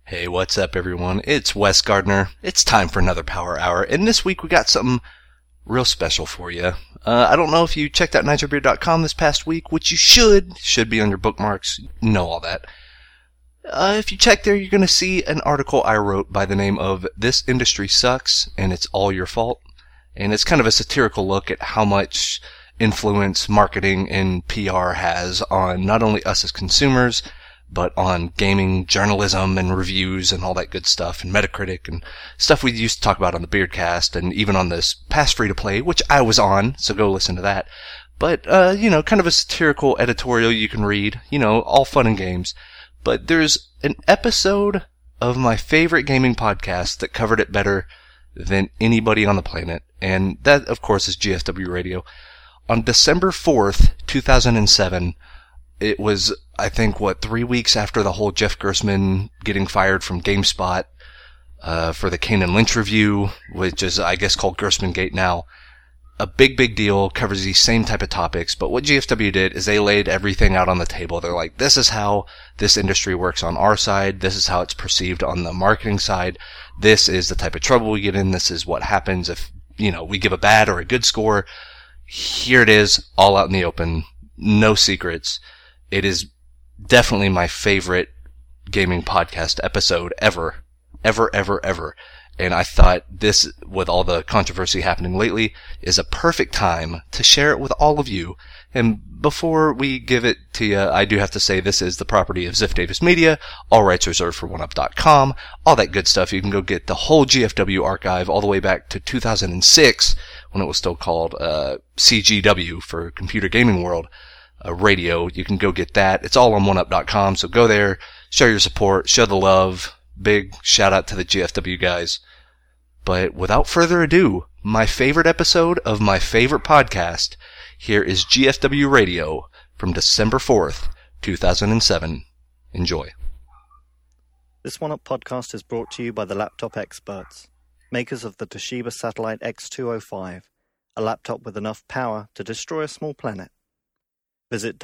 Hey, what's up, everyone? It's Wes Gardner. It's time for another Power Hour, and this week we got something real special for you. I don't know if you checked out NitroBeer.com this past week, which you should be on your bookmarks. You know all that. If you check there, you're going to see an article I wrote by the name of This Industry Sucks, and It's All Your Fault. And it's kind of a satirical look at how much influence marketing and PR has on not only us as consumers, but on gaming journalism and reviews and all that good stuff, and Metacritic and stuff we used to talk about on the Beardcast and even on this past free-to-play, which I was on, so go listen to that. But, kind of a satirical editorial you can read, all fun and games. But there's an episode of my favorite gaming podcast that covered it better than anybody on the planet, and that, of course, is GFW Radio. On December 4th, 2007, it was, I think, 3 weeks after the whole Jeff Gerstmann getting fired from GameSpot for the Kane and Lynch review, which is, I guess, called Gerstmann Gate now. A big deal, covers these same type of topics, but what GFW did is they laid everything out on the table. They're like, this is how this industry works on our side, this is how it's perceived on the marketing side, this is the type of trouble we get in, this is what happens if, we give a bad or a good score. Here it is, all out in the open, no secrets. It is definitely my favorite gaming podcast episode ever. And I thought this, with all the controversy happening lately, is a perfect time to share it with all of you. And before we give it to you, I do have to say this is the property of Ziff Davis Media, all rights reserved for OneUp.com, all that good stuff. You can go get the whole GFW archive all the way back to 2006, when it was still called CGW for Computer Gaming World. Radio. You can go get that. It's all on OneUp.com, so go there, show your support, show the love. Big shout out to the GFW guys. But without further ado, my favorite episode of my favorite podcast, here is GFW Radio from December 4th, 2007. Enjoy. This OneUp podcast is brought to you by the Laptop Experts, makers of the Toshiba Satellite X205, a laptop with enough power to destroy a small planet. Visit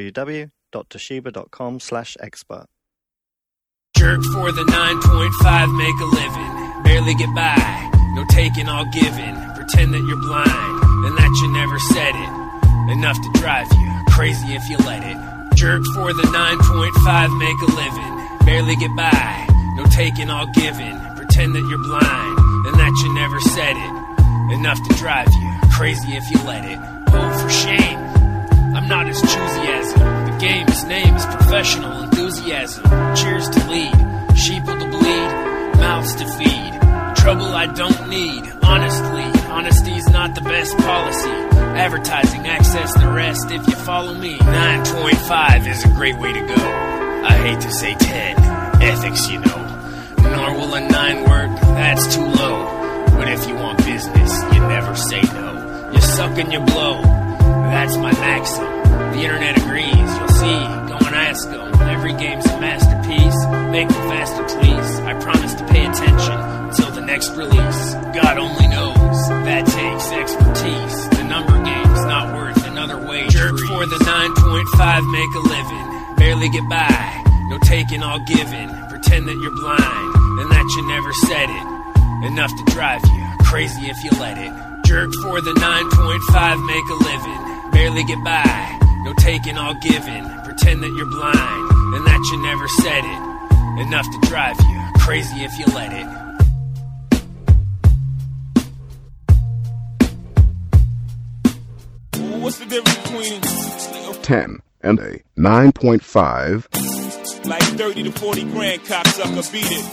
www.toshiba.com/expert. Jerk for the 9.5, make a living. Barely get by, no taking, all giving. Pretend that you're blind, and that you never said it. Enough to drive you crazy if you let it. Jerk for the 9.5, make a living. Barely get by, no taking, all giving. Pretend that you're blind, and that you never said it. Enough to drive you crazy if you let it. Oh, for shame. I'm not as choosy as him. The game's name is professional enthusiasm. Cheers to lead, sheeple to bleed, mouths to feed. Trouble I don't need. Honestly, honesty's not the best policy. Advertising, access the rest if you follow me. 9.5 is a great way to go. I hate to say 10, ethics, Nor will a 9 work, that's too low. But if you want business, you never say no. You suck and you blow. That's my maxim. The internet agrees. You'll see. Go and ask them. Every game's a masterpiece. Make them faster, please. I promise to pay attention until the next release. God only knows that takes expertise. The number game's not worth another wage. Jerk for the 9.5, make a living. Barely get by. No taking, all giving. Pretend that you're blind and that you never said it. Enough to drive you crazy if you let it. Jerk for the 9.5, make a living. Barely get by, no taking, all giving. Pretend that you're blind, and that you never said it. Enough to drive you crazy if you let it. What's the difference between 10 and a 9.5? like 30 to 40 grand, cocksucker, beat it.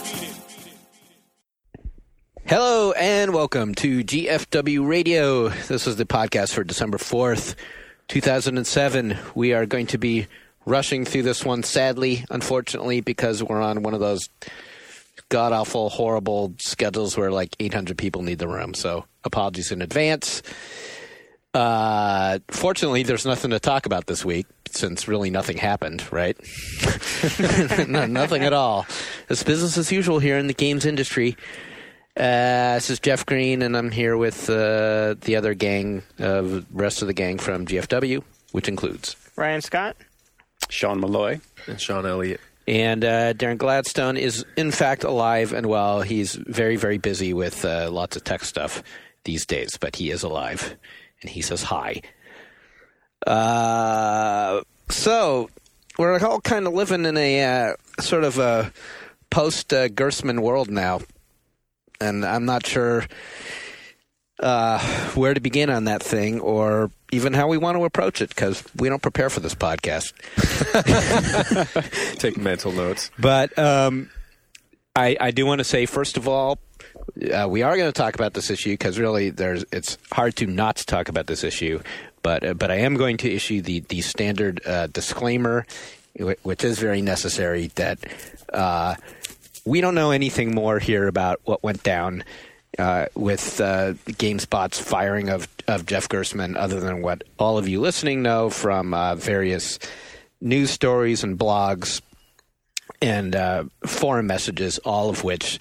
Hello and welcome to GFW Radio. This is the podcast for December 4th, 2007. We are going to be rushing through this one, sadly, unfortunately, because we're on one of those god-awful, horrible schedules where like 800 people need the room. So apologies in advance. Fortunately, there's nothing to talk about this week since really nothing happened, right? No, nothing at all. It's business as usual here in the games industry. This is Jeff Green, and I'm here with the other gang, rest of the gang from GFW, which includes Ryan Scott, Sean Malloy, and Sean Elliott. And Darren Gladstone is, in fact, alive and well. He's very, very busy with lots of tech stuff these days, but he is alive, and he says hi. So we're all kind of living in a sort of a post-Gerstmann world now, and I'm not sure where to begin on that thing or even how we want to approach it, because we don't prepare for this podcast. Take mental notes. But I do want to say, first of all, we are going to talk about this issue because really it's hard to not talk about this issue. But I am going to issue the standard disclaimer, which is very necessary, that we don't know anything more here about what went down with GameSpot's firing of Jeff Gerstmann, other than what all of you listening know from various news stories and blogs and forum messages, all of which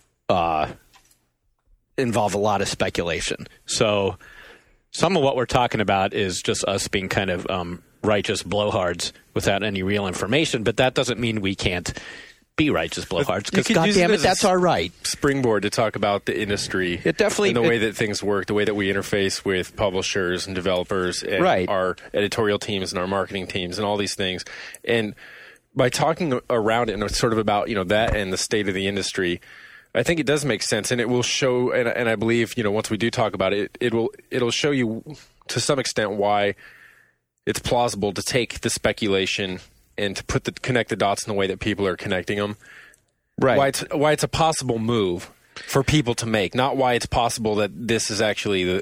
involve a lot of speculation. So some of what we're talking about is just us being kind of righteous blowhards without any real information, but that doesn't mean we can't be righteous blowhards, because goddammit, that's our right. Springboard to talk about the industry. It definitely, and the way that things work, the way that we interface with publishers and developers and right. our editorial teams and our marketing teams and all these things. And by talking around it and sort of about, that and the state of the industry, I think it does make sense, and it will show, and I believe, once we do talk about it, it'll show you to some extent why it's plausible to take the speculation and to connect the dots in the way that people are connecting them. Right. Why it's a possible move for people to make, not why it's possible that this is actually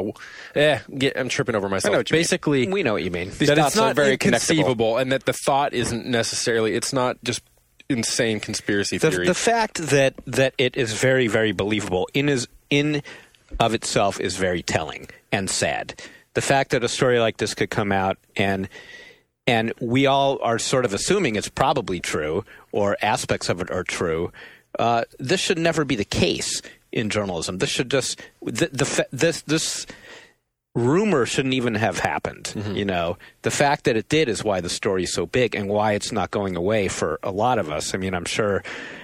I'm tripping over myself. Basically, we know what you mean. That it's not very inconceivable, and that the thought isn't necessarily. It's not just insane conspiracy theory. The fact that it is very, very believable in of itself is very telling and sad. The fact that a story like this could come out and we all are sort of assuming it's probably true, or aspects of it are true. This should never be the case in journalism. This should just this rumor shouldn't even have happened. Mm-hmm. The fact that it did is why the story is so big and why it's not going away for a lot of us. I mean, I'm sure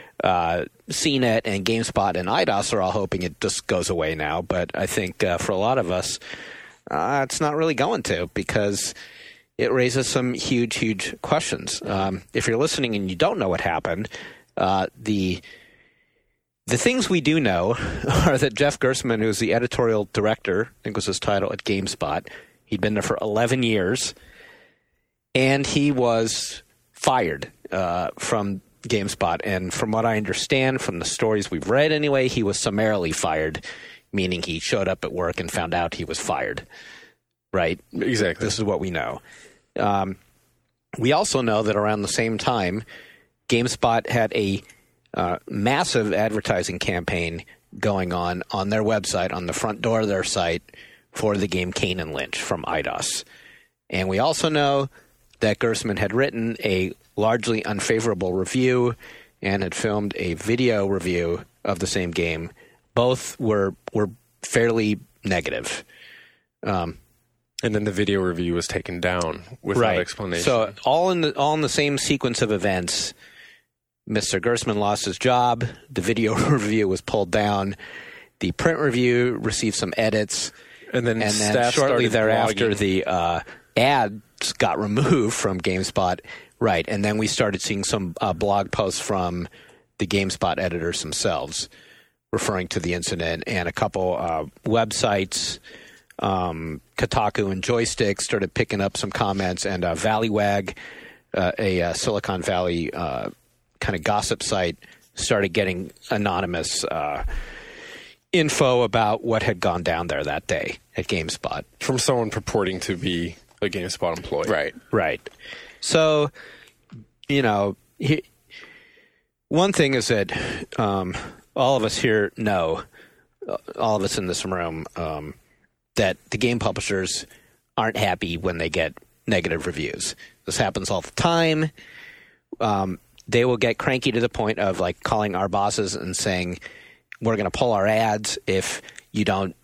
CNET and GameSpot and IDOS are all hoping it just goes away now, but I think for a lot of us, it's not really going to, because it raises some huge, huge questions. If you're listening and you don't know what happened, the things we do know are that Jeff Gerstmann, who's the editorial director, I think was his title, at GameSpot, he'd been there for 11 years, and he was fired from GameSpot. And from what I understand, from the stories we've read anyway, he was summarily fired, meaning he showed up at work and found out he was fired. Right? Exactly. This is what we know. We also know that around the same time, GameSpot had a massive advertising campaign going on their website, on the front door of their site, for the game Kane and Lynch from IDOS. And we also know that Gerstmann had written a largely unfavorable review and had filmed a video review of the same game. Both were fairly negative. And then the video review was taken down without explanation. So all in the same sequence of events, Mr. Gerstmann lost his job. The video review was pulled down. The print review received some edits, and then shortly thereafter, blogging. The ads got removed from GameSpot. Right, and then we started seeing some blog posts from the GameSpot editors themselves, referring to the incident, and a couple websites. Kotaku and Joystick started picking up some comments, and Valleywag, a Silicon Valley kind of gossip site, started getting anonymous info about what had gone down there that day at GameSpot. From someone purporting to be a GameSpot employee. Right. So, one thing is that all of us here know, all of us in this room, that the game publishers aren't happy when they get negative reviews. This happens all the time. They will get cranky to the point of calling our bosses and saying, we're going to pull our ads if you don't,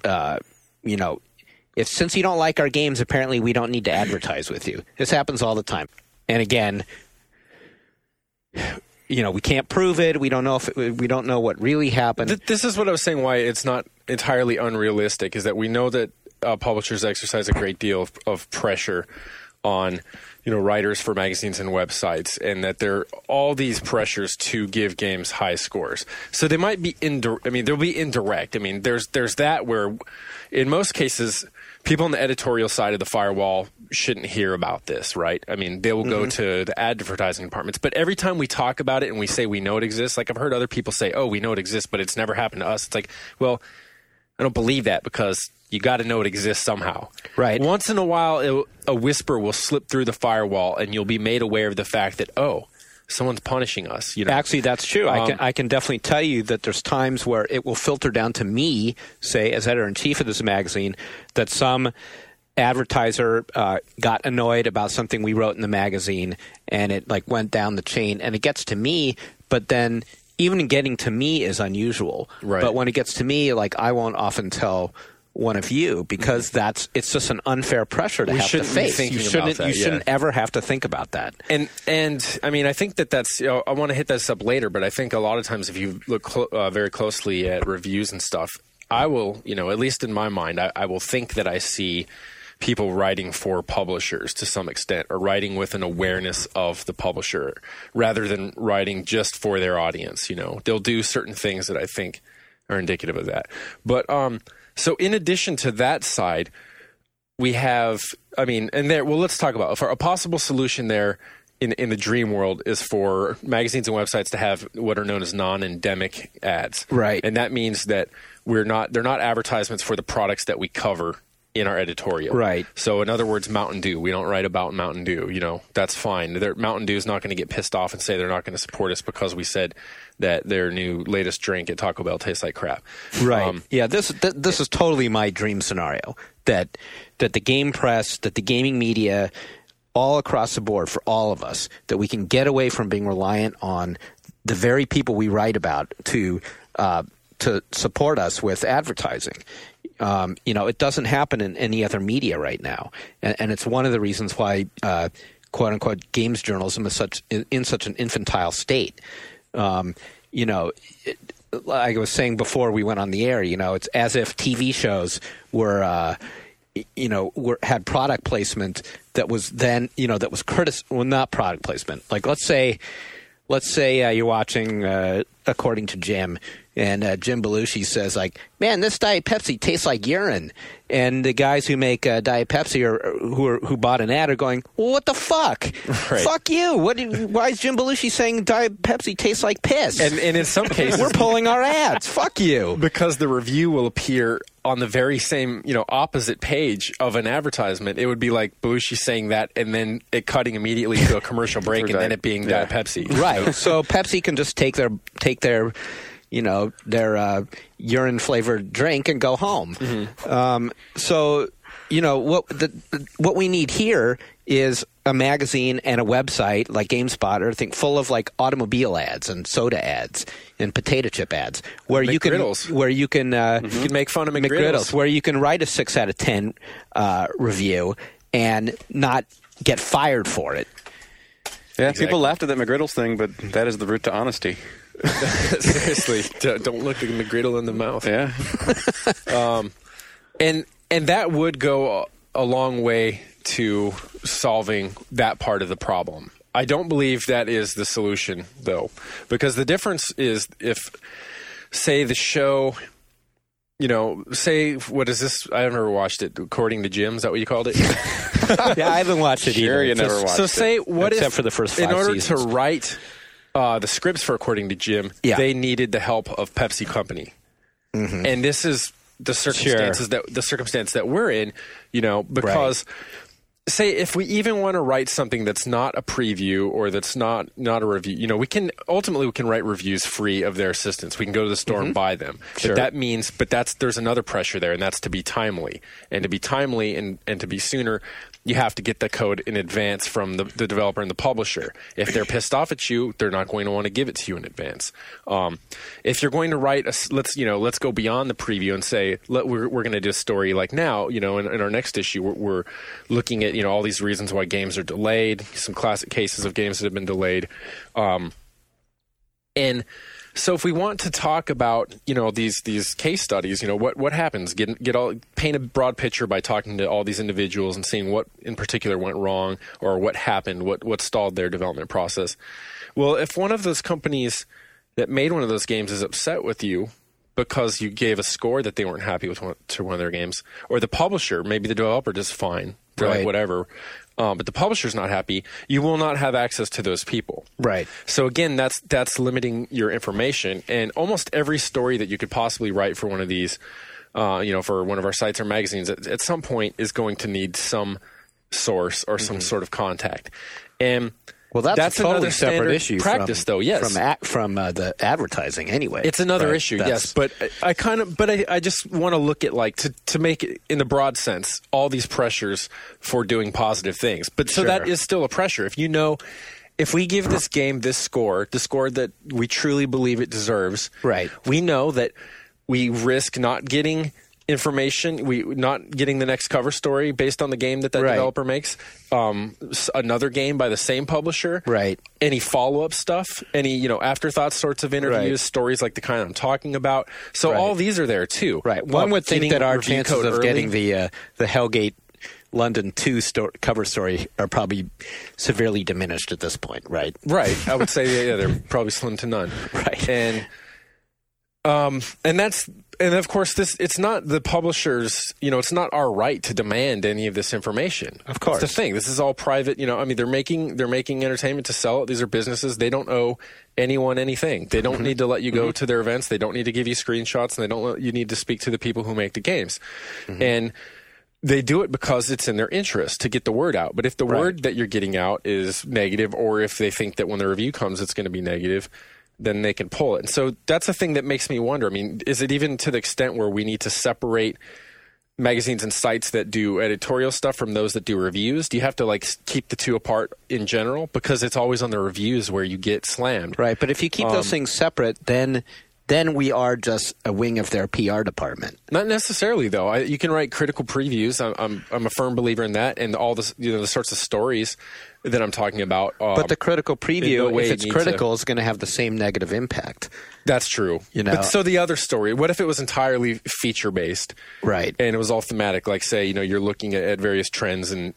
since you don't like our games, apparently we don't need to advertise with you. This happens all the time. And again, we can't prove it. We don't know we don't know what really happened. This is what I was saying. Why it's not entirely unrealistic is that we know that publishers exercise a great deal of pressure on writers for magazines and websites, and that there are all these pressures to give games high scores. So they might be they'll be indirect. I mean, there's that where, in most cases, people on the editorial side of the firewall shouldn't hear about this, right? I mean, they will go to the advertising departments. But every time we talk about it and we say we know it exists, like I've heard other people say, oh, we know it exists, but it's never happened to us. It's like, well, I don't believe that, because you got to know it exists somehow. Right. Once in a while, a whisper will slip through the firewall, and you'll be made aware of the fact that, oh, someone's punishing us. Actually, that's true. I can definitely tell you that there's times where it will filter down to me, say, as editor-in-chief of this magazine, that some advertiser got annoyed about something we wrote in the magazine, and it went down the chain, and it gets to me, but then even getting to me is unusual. Right. But when it gets to me, I won't often tell one of you, because it's just an unfair pressure to have to face. You shouldn't ever have to think about that. And I mean, I think that's I want to hit this up later, but I think a lot of times if you look very closely at reviews and stuff, I will, at least in my mind, I will think that I see people writing for publishers to some extent, or writing with an awareness of the publisher rather than writing just for their audience. They'll do certain things that I think are indicative of that. But so in addition to that side, we have, let's talk about for a possible solution there in the dream world is for magazines and websites to have what are known as non-endemic ads. Right. And that means that they're not advertisements for the products that we cover in our editorial. Right. So in other words, Mountain Dew, we don't write about Mountain Dew, that's fine. Mountain Dew is not going to get pissed off and say they're not going to support us because we said that their new latest drink at Taco Bell tastes like crap. Right. This is totally my dream scenario, that the game press, that the gaming media, all across the board for all of us, that we can get away from being reliant on the very people we write about to support us with advertising. It doesn't happen in any other media right now, and it's one of the reasons why "quote unquote" games journalism is in such an infantile state. Like I was saying before we went on the air, it's as if TV shows were had product placement that was then that was not product placement. Like let's say you're watching According to Jim. And Jim Belushi says, man, this Diet Pepsi tastes like urine. And the guys who make Diet Pepsi who bought an ad are going, well, what the fuck? Right. Fuck you. Why is Jim Belushi saying Diet Pepsi tastes like piss? And in some cases, we're pulling our ads. Fuck you. Because the review will appear on the very same, opposite page of an advertisement. It would be like Belushi saying that and then it cutting immediately to a commercial break and then it being Diet Pepsi. Right. So Pepsi can just take their urine-flavored drink and go home. Mm-hmm. What we need here is a magazine and a website like GameSpot, full of automobile ads and soda ads and potato chip ads, where you can you can make fun of McGriddles, where you can write a 6 out of 10 review and not get fired for it. Yeah, exactly. People laughed at that McGriddles thing, but that is the route to honesty. Seriously, don't look the McGriddle in the mouth. Yeah. And that would go a long way to solving that part of the problem. I don't believe that is the solution, though, because the difference is if, say, the show, say, what is this? I've never watched it. According to Jim, is that what you called it? Yeah, I haven't watched it either. You never watched it. So say, what except if, for the first 5 in order seasons. to write the scripts for According to Jim, they needed the help of Pepsi Company. Mm-hmm. And this is the circumstances that we're in, because say if we even want to write something that's not a preview or that's not a review, we can write reviews free of their assistance. We can go to the store and buy them. Sure. But there's another pressure there, and that's to be timely. And to be timely and to be sooner, you have to get the code in advance from the developer and the publisher. If they're pissed off at you, they're not going to want to give it to you in advance. If you're going to write let's go beyond the preview and say we're going to do a story like now. In our next issue, we're looking at all these reasons why games are delayed, some classic cases of games that have been delayed. And so if we want to talk about, these case studies, what happens? Paint a broad picture by talking to all these individuals and seeing what in particular went wrong or what happened, what stalled their development process. Well, if one of those companies that made one of those games is upset with you because you gave a score that they weren't happy with to one of their games, or the publisher, maybe the developer just fine, they're like whatever, but the publisher's not happy, you will not have access to those people. Right. So again, that's limiting your information. And almost every story that you could possibly write for one of these, for one of our sites or magazines, at some point is going to need some source or some sort of contact. And well, that's a totally separate issue practice, though. Yes, from the advertising anyway. It's another issue, yes. But I just want to look at to make it in the broad sense all these pressures for doing positive things. But so that is still a pressure. If we give this game this score, the score that we truly believe it deserves, right? We know that we risk not getting information, not getting the next cover story based on the game that developer makes, another game by the same publisher, right? Any follow-up stuff, any afterthought sorts of interviews, stories like the kind I'm talking about. So all these are there too, right? One would think that our chances of getting the Hellgate London 2 cover story are probably severely diminished at this point, right? Right. I would say they're probably slim to none, right? And of course, it's not the publishers, it's not our right to demand any of this information. Of course. That's the thing. This is all private, they're making entertainment to sell it. These are businesses. They don't owe anyone anything. They don't need to let you go to their events. They don't need to give you screenshots, and you need to speak to the people who make the games. And they do it because it's in their interest to get the word out. But if the word that you're getting out is negative, or if they think that when the review comes it's going to be negative, then they can pull it. And so that's the thing that makes me wonder. I mean, is it even to the extent where we need to separate magazines and sites that do editorial stuff from those that do reviews? Do you have to keep the two apart in general? Because it's always on the reviews where you get slammed. Right. But if you keep those things separate, then we are just a wing of their PR department. Not necessarily, though. You can write critical previews. I'm a firm believer in that, and all this, the sorts of stories that I'm talking about. But the critical preview, if it's critical, is going to have the same negative impact. That's true. But so the other story, what if it was entirely feature-based? Right. And it was all thematic, say, you're looking at various trends in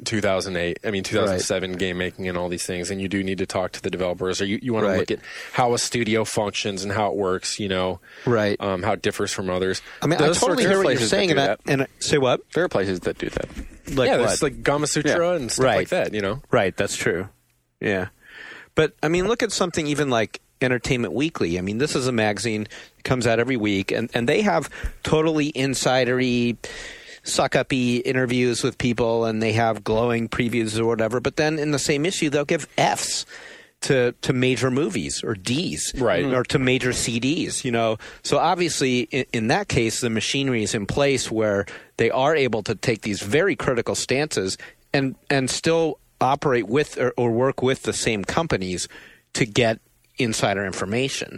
2007 game making and all these things, and you do need to talk to the developers, or you want to look at how a studio functions and how it works, right. How it differs from others. I mean, I totally hear what you're saying, and say what? There are places that do that. There's Gamasutra and stuff like that, Right, that's true. Yeah. But, I mean, look at something even like Entertainment Weekly. I mean, this is a magazine that comes out every week, and they have totally insidery, suck-uppy interviews with people, and they have glowing previews or whatever. But then in the same issue, they'll give Fs to major movies, or Ds, right, or to major CDs, So obviously, in that case, the machinery is in place where they are able to take these very critical stances and still operate with or work with the same companies to get insider information.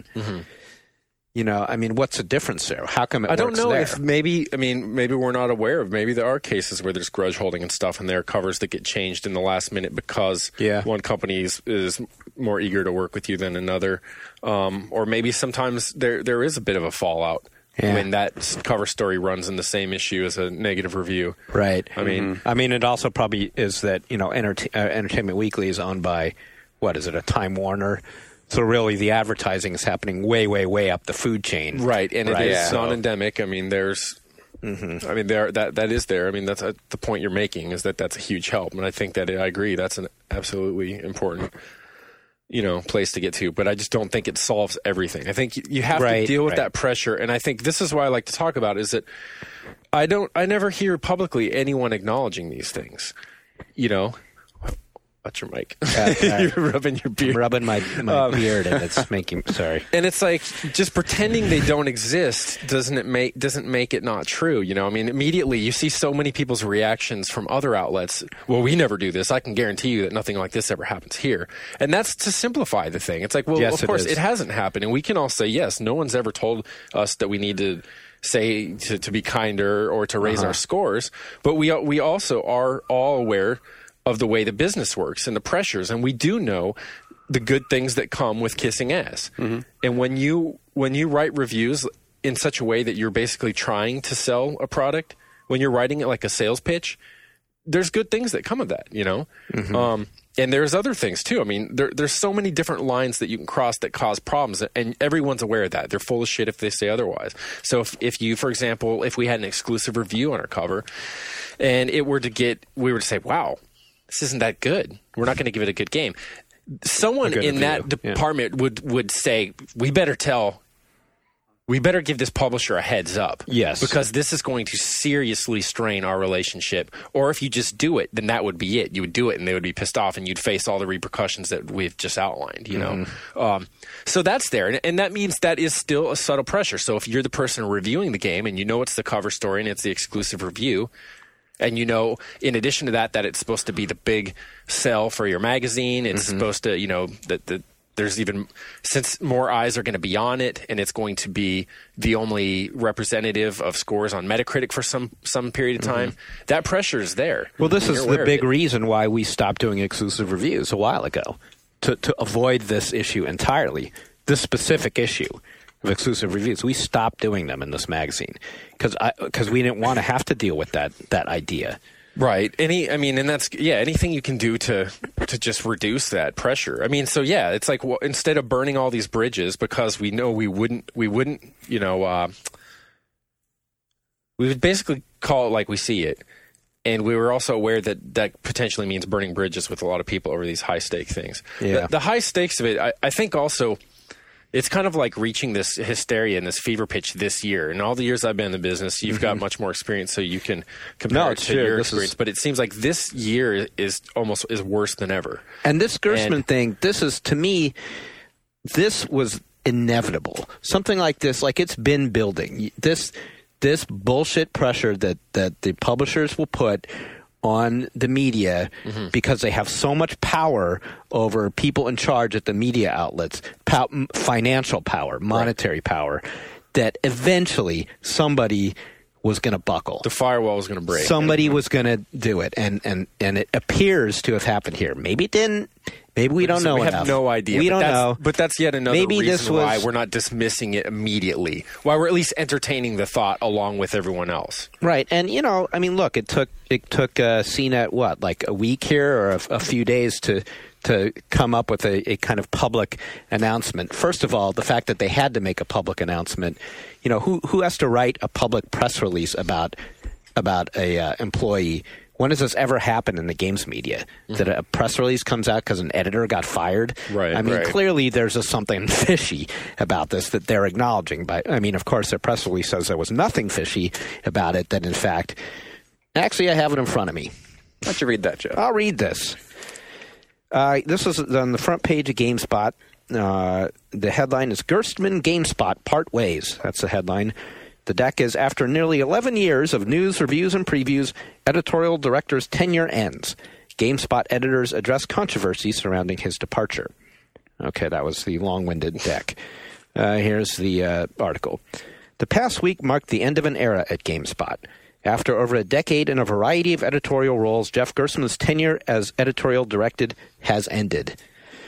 I mean, what's the difference there? How come it works there? I don't know if maybe we're not aware of. Maybe there are cases where there's grudge holding and stuff, and there are covers that get changed in the last minute because one company is more eager to work with you than another. Or maybe sometimes there is a bit of a fallout when that cover story runs in the same issue as a negative review. Right. I mean, it also probably is that, Entertainment Weekly is owned by, what is it, a Time Warner? So really, the advertising is happening way, way, way up the food chain, right? And it is non-endemic. I mean, there's, I mean, that is there. I mean, that's the point you're making is that's a huge help, and I think that I agree. That's an absolutely important, place to get to. But I just don't think it solves everything. I think you have to deal with that pressure, and I think this is why I like to talk about is that I never hear publicly anyone acknowledging these things, Watch your mic. You're rubbing your beard. I'm rubbing my beard, and it's making. Sorry. And it's like just pretending they don't exist doesn't make it not true. I mean, immediately you see so many people's reactions from other outlets. Well, we never do this. I can guarantee you that nothing like this ever happens here. And that's to simplify the thing. It's like, well, of course, it hasn't happened, and we can all say yes. No one's ever told us that we need to say to be kinder or to raise our scores, but we also are all aware of the way the business works and the pressures. And we do know the good things that come with kissing ass. Mm-hmm. And when you write reviews in such a way that you're basically trying to sell a product, when you're writing it like a sales pitch, there's good things that come of that, you know? Mm-hmm. And there's other things too. I mean, there's so many different lines that you can cross that cause problems, and everyone's aware of that. They're full of shit if they say otherwise. So if you, for example, if we had an exclusive review on our cover, and we were to say, wow, this isn't that good, we're not going to give it a good game. Someone in review. That department would say, we better give this publisher a heads up. Yes. Because this is going to seriously strain our relationship. Or if you just do it, then that would be it. You would do it and they would be pissed off and you'd face all the repercussions that we've just outlined, you know? So that's there. And that means that is still a subtle pressure. So if you're the person reviewing the game and you know it's the cover story and it's the exclusive review, and you know, in addition to that it's supposed to be the big sell for your magazine, it's supposed to, you know, that there's even, since more eyes are going to be on it, and it's going to be the only representative of scores on Metacritic for some period of time, that pressure is there. Well, this is the big reason why we stopped doing exclusive reviews a while ago, to avoid this issue entirely, this specific issue of exclusive reviews. We stopped doing them in this magazine because we didn't want to have to deal with that idea. Right. Anything you can do to just reduce that pressure. I mean, so yeah, it's like, well, instead of burning all these bridges because we know we wouldn't, you know, we would basically call it like we see it. And we were also aware that potentially means burning bridges with a lot of people over these high stake things. Yeah. The high stakes of it, I think also, it's kind of like reaching this hysteria and this fever pitch this year. In all the years I've been in the business, you've got much more experience, so you can compare it to your experience. But it seems like this year is worse than ever. And this Gerstmann thing, this is, to me, this was inevitable. Something like this, like it's been building. This bullshit pressure that the publishers will put on the media because they have so much power over people in charge at the media outlets, financial power, monetary power, that eventually somebody was going to buckle. The firewall was going to break. Somebody was going to do it, and it appears to have happened here. Maybe it didn't. Maybe we don't know enough. We have no idea. We don't know. But that's yet another reason why we're not dismissing it immediately. Why we're at least entertaining the thought along with everyone else. Right. And, you know, I mean, look, it took CNET, what, like a week here or a few days to come up with a kind of public announcement. First of all, the fact that they had to make a public announcement. You know, who has to write a public press release about a employee? When does this ever happen in the games media? That a press release comes out because an editor got fired? Right. I mean, clearly there's something fishy about this that they're acknowledging. But I mean, of course, their press release says there was nothing fishy about it. That in fact, actually, I have it in front of me. Why don't you read that, Joe? I'll read this. This is on the front page of GameSpot. The headline is Gerstmann GameSpot Part Ways. That's the headline. The deck is, after nearly 11 years of news, reviews, and previews, editorial director's tenure ends. GameSpot editors address controversy surrounding his departure. Okay, that was the long-winded deck. Here's the article. The past week marked the end of an era at GameSpot. After over a decade in a variety of editorial roles, Jeff Gerstmann's tenure as editorial director has ended.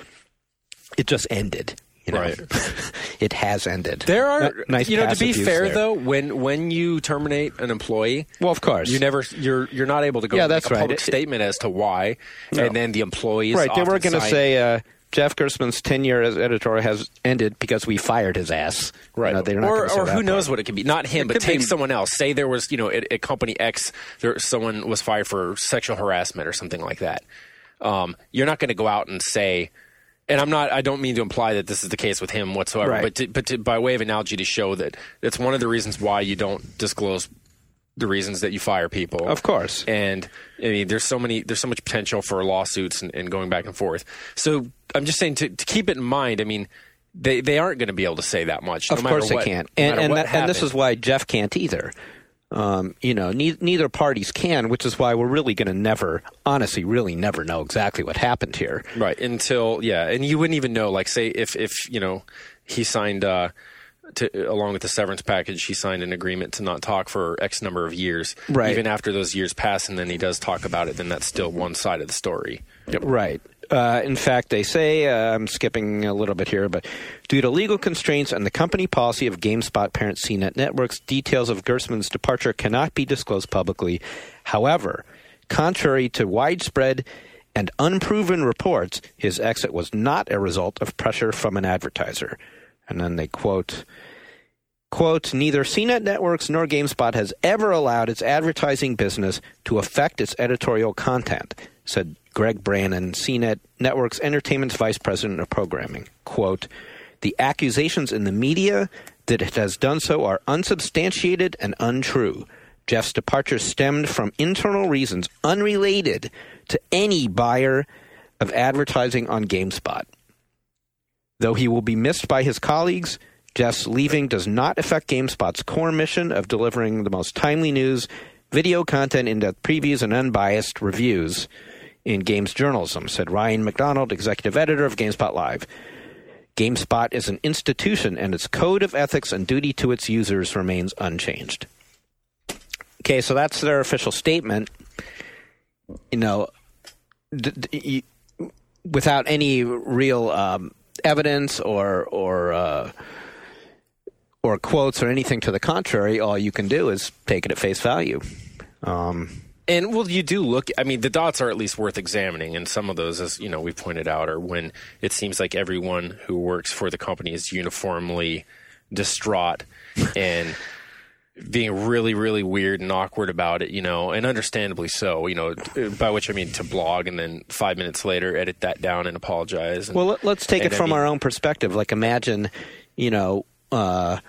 It just ended. You know, right. It has ended. There are, nice to be fair there. Though, when you terminate an employee, well, of course, you're not able to go make a public statement as to why, and then the employees. Right, they were going to say Jeff Gerstmann's tenure as editor has ended because we fired his ass. Right, or who knows what it could be? Not him, but take someone else. Say there was, at company X, someone was fired for sexual harassment or something like that. You're not going to go out and say. And I don't mean to imply that this is the case with him whatsoever, right. but by way of analogy to show that it's one of the reasons why you don't disclose the reasons that you fire people. Of course. And I mean, there's so much potential for lawsuits and going back and forth. So I'm just saying to keep it in mind, I mean, they aren't going to be able to say that much. Of course they can't. And this is why Jeff can't either. Neither parties can, which is why we're really going to honestly never know exactly what happened here. Right. Until, and you wouldn't even know, like, say, if he signed, along with the severance package, he signed an agreement to not talk for X number of years. Right. Even after those years pass and then he does talk about it, then that's still one side of the story. Yep. Right. In fact, they say, I'm skipping a little bit here, but due to legal constraints and the company policy of GameSpot parent CNET Networks, details of Gerstmann's departure cannot be disclosed publicly. However, contrary to widespread and unproven reports, his exit was not a result of pressure from an advertiser. And then they quote, neither CNET Networks nor GameSpot has ever allowed its advertising business to affect its editorial content, said Greg Brannon, CNET Networks Entertainment's vice president of programming. Quote, the accusations in the media that it has done so are unsubstantiated and untrue. Jeff's departure stemmed from internal reasons unrelated to any buyer of advertising on GameSpot. Though he will be missed by his colleagues, Jeff's leaving does not affect GameSpot's core mission of delivering the most timely news, video content, in-depth previews, and unbiased reviews in games journalism, said Ryan McDonald, executive editor of GameSpot Live. GameSpot is an institution, and its code of ethics and duty to its users remains unchanged. Okay, so that's their official statement. You know, without any real evidence or quotes or anything to the contrary, all you can do is take it at face value. And, well, you do look – I mean, the dots are at least worth examining, and some of those, as, you know, we pointed out, are when it seems like everyone who works for the company is uniformly distraught and being really, really weird and awkward about it, you know, and understandably so, you know, by which I mean to blog and then 5 minutes later edit that down and apologize. And, well, let's take it from our own perspective. Like, imagine, you know well,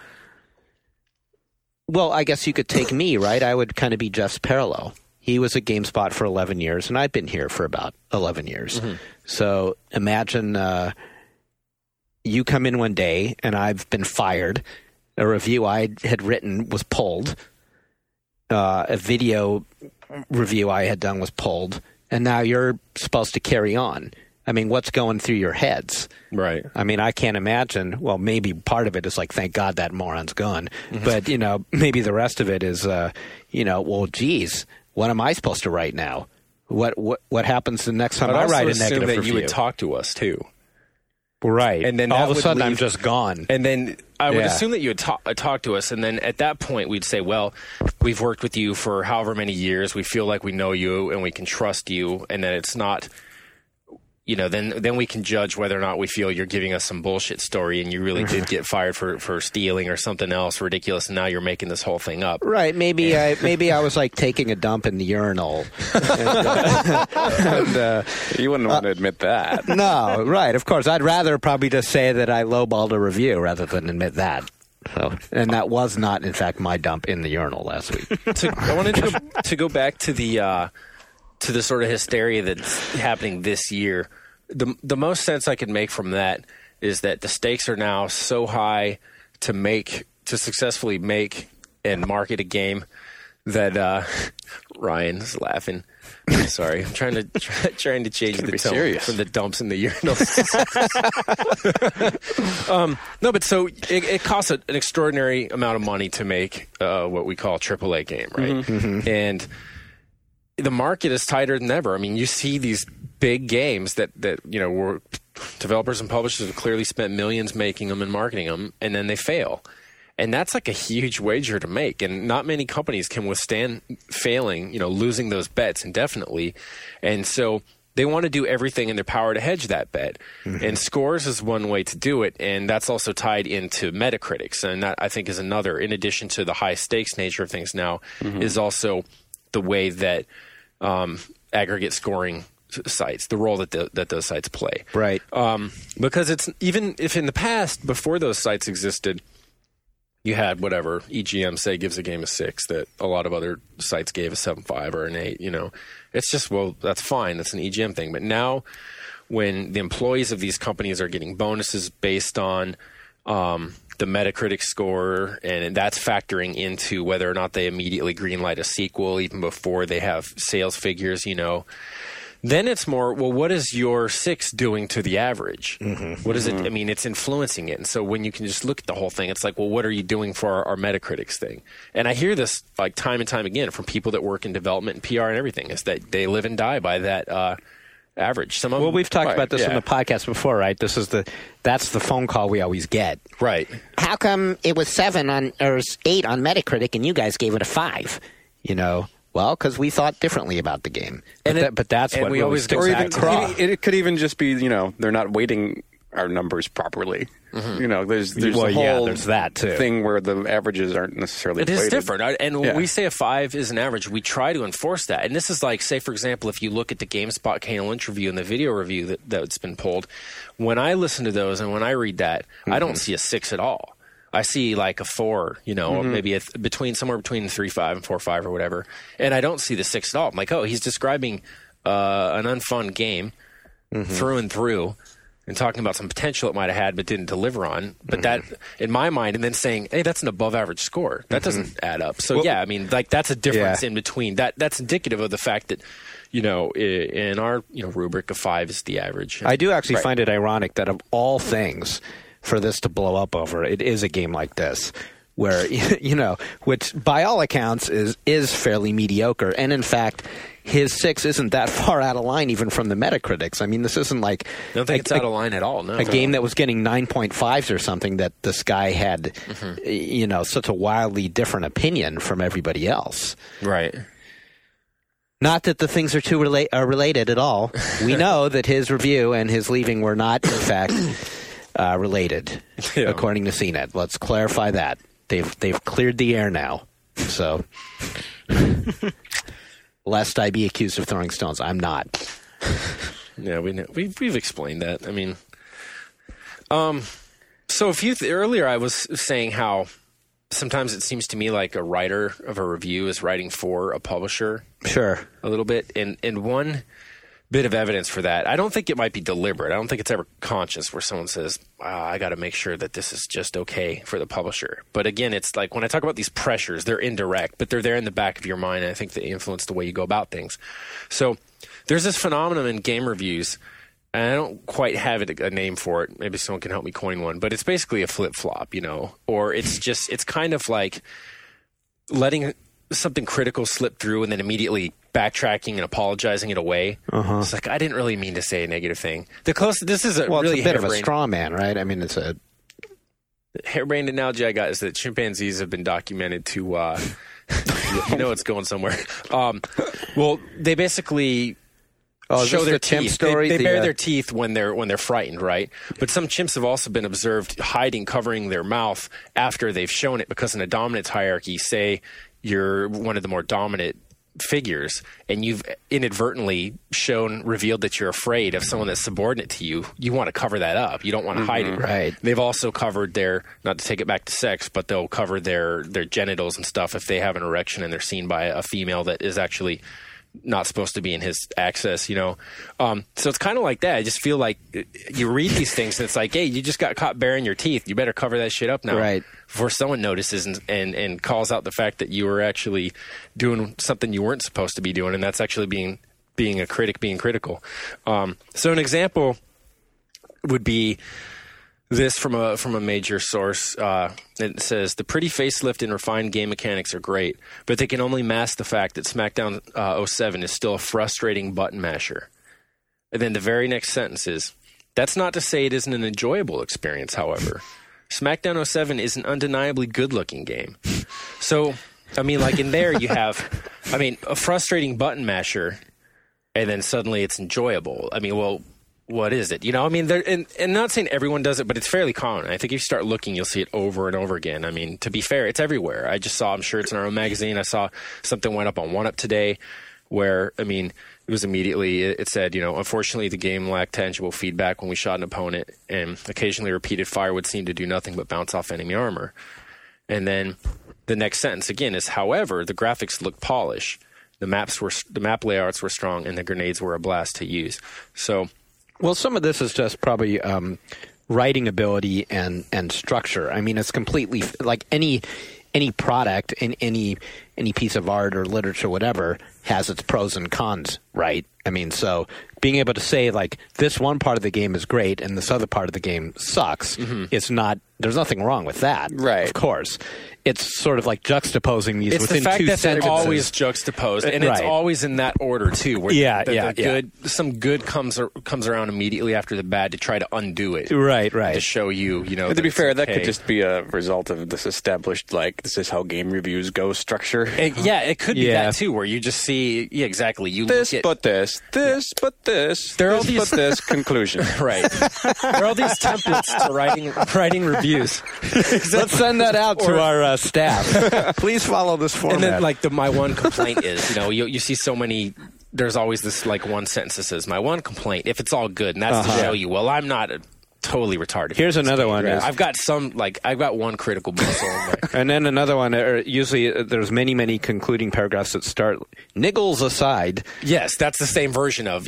I guess you could take me, right? I would kind of be Jeff's parallel. He was at GameSpot for 11 years, and I've been here for about 11 years. Mm-hmm. So imagine you come in one day, and I've been fired. A review I had written was pulled. A video review I had done was pulled. And now you're supposed to carry on. I mean, what's going through your heads? Right. I mean, I can't imagine. Well, maybe part of it is like, thank God that moron's gone. Mm-hmm. But, you know, maybe the rest of it is, you know, well, geez, what am I supposed to write now? What happens the next time I write a negative that review? You would talk to us too. Right. And then all of a sudden I'm just gone. And then I would assume that you would talk to us, and then at that point we'd say, well, we've worked with you for however many years. We feel like we know you and we can trust you, and that it's not, you know, then we can judge whether or not we feel you're giving us some bullshit story and you really did get fired for stealing or something else ridiculous, and now you're making this whole thing up. Right. Maybe I was like taking a dump in the urinal. and, you wouldn't want to admit that. No, right. Of course. I'd rather probably just say that I lowballed a review rather than admit that. So, and that was not, in fact, my dump in the urinal last week. I wanted to go back to the sort of hysteria that's happening this year. The most sense I could make from that is that the stakes are now so high to successfully make and market a game that Ryan's laughing. I'm sorry, I'm trying to change the tone from the dumps in the urinals. No, but so it costs an extraordinary amount of money to make what we call a AAA game, right? Mm-hmm. And the market is tighter than ever. I mean, you see these big games that you know, were developers and publishers have clearly spent millions making them and marketing them, and then they fail. And that's like a huge wager to make, and not many companies can withstand failing, you know, losing those bets indefinitely. And so they want to do everything in their power to hedge that bet. Mm-hmm. And scores is one way to do it, and that's also tied into Metacritics. And that, I think, is another, in addition to the high stakes nature of things now, mm-hmm. is also the way that aggregate scoring sites, the role that those sites play. Right. Because it's, even if in the past, before those sites existed, you had whatever EGM say gives a game a 6 that a lot of other sites gave a 7.5 or an 8, you know. It's just, well, that's fine. That's an EGM thing. But now when the employees of these companies are getting bonuses based on the Metacritic score, and that's factoring into whether or not they immediately greenlight a sequel even before they have sales figures, you know, then it's more, well, what is your 6 doing to the average? Mm-hmm. What is it? I mean, it's influencing it. And so when you can just look at the whole thing, it's like, well, what are you doing for our Metacritics thing? And I hear this like time and time again from people that work in development and PR and everything, is that they live and die by that average. Some of them, we've talked right, about this yeah. on the podcast before, right? That's the phone call we always get. Right. How come it was 7 on or 8 on Metacritic and you guys gave it a 5? You know, well, because we thought differently about the game. And But that's and what we really always sticks go out back to to me. It could even just be, they're not weighting our numbers properly. There's Well, a yeah, whole there's that, too. thing where the averages aren't necessarily It is weighted. different. And when Yeah. we say a 5 is an average, we try to enforce that. And this is like, say, for example, if you look at the GameSpot Kane Lynch review and the video review that's been pulled, when I listen to those and when I read that, I don't see a 6 at all. I see like a 4, maybe somewhere between 3.5 and 4.5 or whatever. And I don't see the 6 at all. I'm like, oh, he's describing an unfun game through and through. And talking about some potential it might have had but didn't deliver on. But that, in my mind, and then saying, hey, that's an above-average score. That doesn't add up. So, I mean, like that's a difference in between. That's indicative of the fact that, in our rubric of 5 is the average. I do actually find it ironic that of all things for this to blow up over, it is a game like this where, which by all accounts is fairly mediocre. And in fact, his 6 isn't that far out of line even from the Metacritics. I mean, this isn't like... I don't think it's out of line at all, no. A game that was getting 9.5s or something that this guy had, such a wildly different opinion from everybody else. Right. Not that the things are related at all. We know that his review and his leaving were not, in fact, related, according to CNET. Let's clarify that. They've cleared the air now. So... Lest I be accused of throwing stones. I'm not. Yeah, we've explained that. I mean, so earlier I was saying how sometimes it seems to me like a writer of a review is writing for a publisher. Sure. A little bit. And one bit of evidence for that, I don't think it might be deliberate. I don't think it's ever conscious where someone says, I got to make sure that this is just okay for the publisher. But again, it's like when I talk about these pressures, they're indirect, but they're there in the back of your mind, and I think they influence the way you go about things. So there's this phenomenon in game reviews, and I don't quite have a name for it. Maybe someone can help me coin one, but it's basically a flip-flop, or it's kind of like letting something critical slip through and then immediately backtracking and apologizing it away. It's like, I didn't really mean to say a negative thing. This is really it's a bit of a straw man, right? I mean, it's a harebrained analogy I got is that chimpanzees have been documented to, it's going somewhere. Well, they basically show their chimp teeth. Story? They bare their teeth when they're frightened, right? But some chimps have also been observed covering their mouth after they've shown it, because in a dominance hierarchy, say you're one of the more dominant figures and you've inadvertently revealed that you're afraid of someone that's subordinate to you, you want to cover that up. You don't want to hide it. Right. They've also covered not to take it back to sex, but they'll cover their genitals and stuff if they have an erection and they're seen by a female that is actually not supposed to be in his access, So it's kind of like that. I just feel like you read these things and it's like, hey, you just got caught baring your teeth. You better cover that shit up now. Right. Before someone notices and calls out the fact that you were actually doing something you weren't supposed to be doing, and that's actually being a critic, being critical. So an example would be this from a major source. It says, the pretty facelift and refined game mechanics are great, but they can only mask the fact that SmackDown 07 is still a frustrating button masher. And then the very next sentence is, that's not to say it isn't an enjoyable experience, however. SmackDown 07 is an undeniably good-looking game. So, I mean, like in there you have, a frustrating button masher, and then suddenly it's enjoyable. I mean, well, what is it? And not saying everyone does it, but it's fairly common. I think if you start looking, you'll see it over and over again. I mean, to be fair, it's everywhere. I'm sure it's in our own magazine. I saw something went up on OneUp today where, it was immediately, it said, unfortunately the game lacked tangible feedback when we shot an opponent, and occasionally repeated fire would seem to do nothing but bounce off enemy armor. And then the next sentence again is, however, the graphics look polished. The map layouts were strong, and the grenades were a blast to use. So, well, some of this is just probably writing ability and structure. I mean, it's completely like any product in any any piece of art or literature, whatever, has its pros and cons, right? I mean, so being able to say, like, this one part of the game is great and this other part of the game sucks, it's not, there's nothing wrong with that, right? Of course. It's sort of like juxtaposing these it's within the fact two that sentences. They're always juxtaposed, and it's always in that order too. Where good, some good comes around immediately after the bad to try to undo it. Right. To show you know. But to be fair, that could just be a result of this established, like, this is how game reviews go structure. It could be that too, where you just see, exactly. You this, look at, but this, but this. There are all this, these but this conclusion. Right. There are all these templates to writing reviews. Let's send that out to our staff. Please follow this format. And then, like, my one complaint is, you see so many. There's always this, like, one sentence that says, "My one complaint," if it's all good, and that's to show you, well, I'm not totally retarded. Here's another one. Right? I've got one critical muscle in there. And then another one. Usually, there's many concluding paragraphs that start niggles aside. Yes, that's the same version of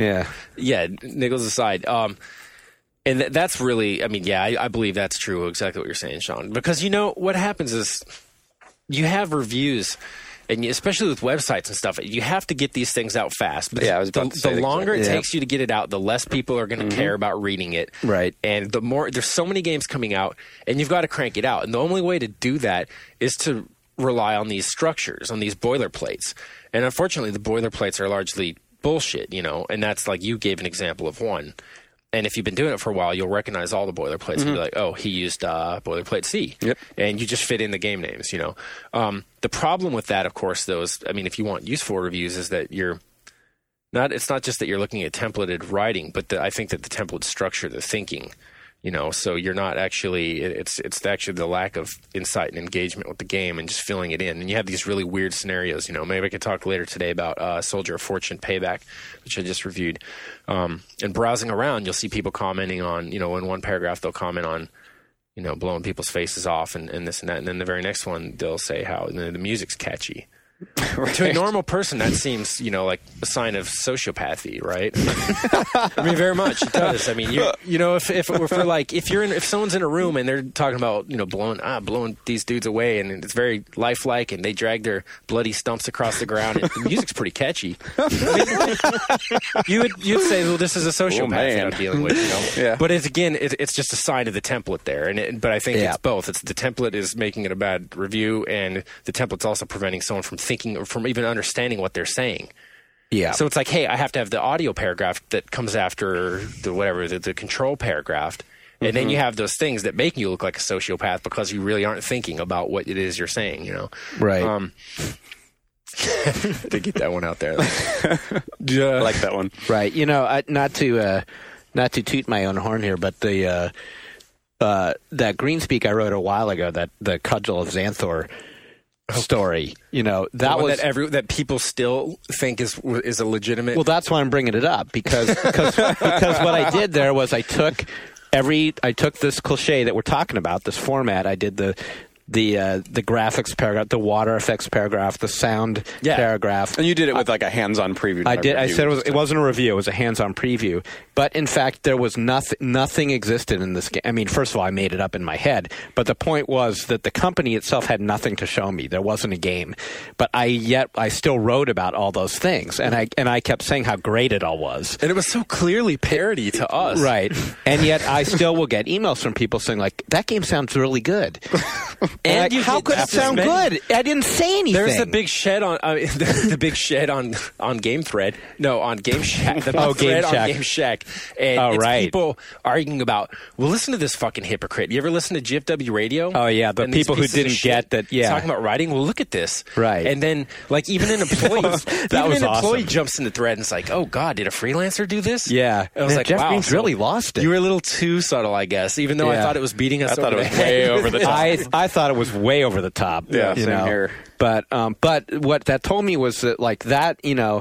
niggles aside. And that's really, I mean, I believe that's true. Exactly what you're saying, Sean. Because what happens is you have reviews. And especially with websites and stuff, you have to get these things out fast. But I was about to say the longer it takes you to get it out, the less people are going to care about reading it. Right. And the more there's so many games coming out, and you've got to crank it out. And the only way to do that is to rely on these structures, on these boilerplates. And unfortunately, the boilerplates are largely bullshit. And that's like you gave an example of one. And if you've been doing it for a while, you'll recognize all the boilerplates and be like, oh, he used boilerplate C. Yep. And you just fit in the game names, The problem with that, of course, though, is, I mean, if you want useful reviews, is that it's not just that you're looking at templated writing, but I think that the template structure, the thinking, so you're not actually, it's actually the lack of insight and engagement with the game and just filling it in. And you have these really weird scenarios, maybe I could talk later today about Soldier of Fortune Payback, which I just reviewed. And browsing around, you'll see people commenting on, in one paragraph, they'll comment on, blowing people's faces off and this and that. And then the very next one, they'll say how the music's catchy. Right. To a normal person, that seems, like a sign of sociopathy, right? I mean, very much it does. I mean, if someone's in a room and they're talking about, blowing these dudes away, and it's very lifelike, and they drag their bloody stumps across the ground, and the music's pretty catchy. You'd say, well, this is a sociopath that I'm dealing with, Yeah. But it's just a sign of the template there, but I think it's both. It's the template is making it a bad review, and the template's also preventing someone from thinking or from even understanding what they're saying. Yeah. So it's like, hey, I have to have the audio paragraph that comes after the control paragraph. And then you have those things that make you look like a sociopath because you really aren't thinking about what it is you're saying, Right. To get that one out there. I like that one. Right. Not to toot my own horn here, but that Greenspeak I wrote a while ago, that the Cudgel of Xanthor story, that people still think is a legitimate. Well, that's why I'm bringing it up because what I did there was I took this cliche that we're talking about, this format. I did the graphics paragraph, the water effects paragraph, the sound paragraph, and you did it with like a hands-on preview. I did. I said it wasn't a review; it was a hands-on preview. But in fact, there was nothing existed in this game. I mean, first of all, I made it up in my head. But the point was that the company itself had nothing to show me. There wasn't a game. But I still wrote about all those things, and I kept saying how great it all was. And it was so clearly parody to us, right? And yet, I still will get emails from people saying like, "That game sounds really good." And how could it sound good? I didn't say anything. There's a big shed on the big shed on Game Thread. No, on Game Shack. The big thread on Game Shack. And people arguing about, well, listen to this fucking hypocrite. You ever listen to GFW Radio? Oh yeah, the people who didn't get that. Yeah, talking about writing. Well, look at this. Right. And then like even an employee jumps in the thread and it's like, oh God, did a freelancer do this? Yeah. I was like, Jeff wow, Green's really lost it. You were a little too subtle, I guess. Even though I thought it was beating us. I thought it was way over the top. I thought it was way over the top. Yeah, same here. But what that told me was that like that,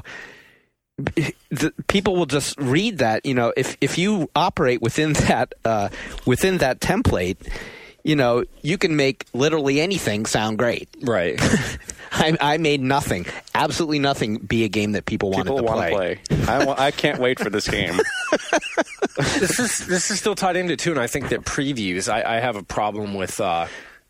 people will just read that. If you operate within that template, you can make literally anything sound great. Right. I made nothing, absolutely nothing, be a game that people wanted to play. I can't wait for this game. This is still tied into it too, and I think that previews. I have a problem with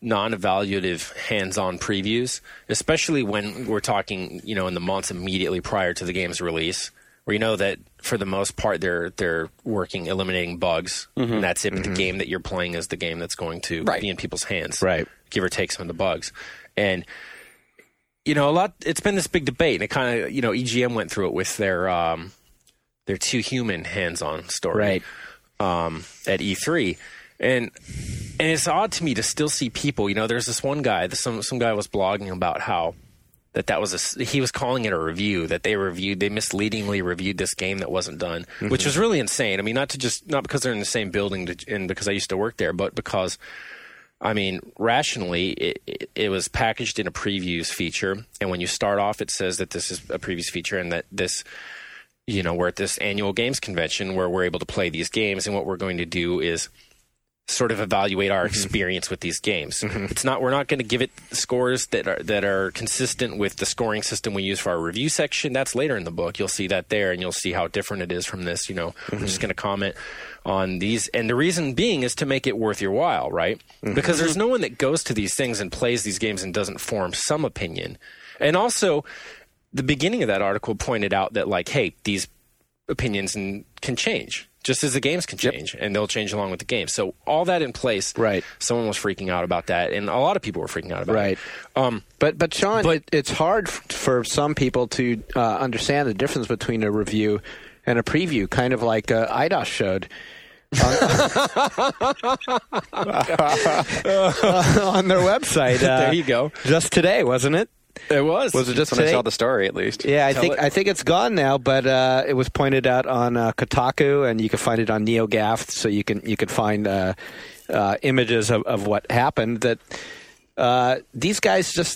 non-evaluative hands-on previews, especially when we're talking, in the months immediately prior to the game's release, where you know that for the most part they're working eliminating bugs, and that's it. But the game that you're playing is the game that's going to be in people's hands, right? Give or take some of the bugs, and a lot. It's been this big debate, and it kind of EGM went through it with their Too Human hands-on story, right? At E3. And it's odd to me to still see people, there's this one guy, some guy was blogging about how that was he was calling it a review, that they misleadingly reviewed this game that wasn't done, which was really insane. I mean, not because they're in the same building and because I used to work there, but because, rationally, it was packaged in a previews feature. And when you start off, it says that this is a previews feature and that this, we're at this annual games convention where we're able to play these games. And what we're going to do is sort of evaluate our experience with these games. We're not going to give it scores that are consistent with the scoring system we use for our review section. That's later in the book. You'll see that there, and you'll see how different it is from this. We're just going to comment on these, and the reason being is to make it worth your while, right? Because there's no one that goes to these things and plays these games and doesn't form some opinion. And also, the beginning of that article pointed out that, hey, these opinions can change. Just as the games can change, and they'll change along with the game. So all that in place, right? Someone was freaking out about that, and a lot of people were freaking out about it. Right. But Sean, it's hard for some people to understand the difference between a review and a preview, kind of like IDOS showed. On their website. There you go. Just today, wasn't it? It was. Was it just when I saw the story, at least? Yeah, I think it's gone now, but it was pointed out on Kotaku, and you can find it on NeoGAF, so you can find images of what happened. That these guys just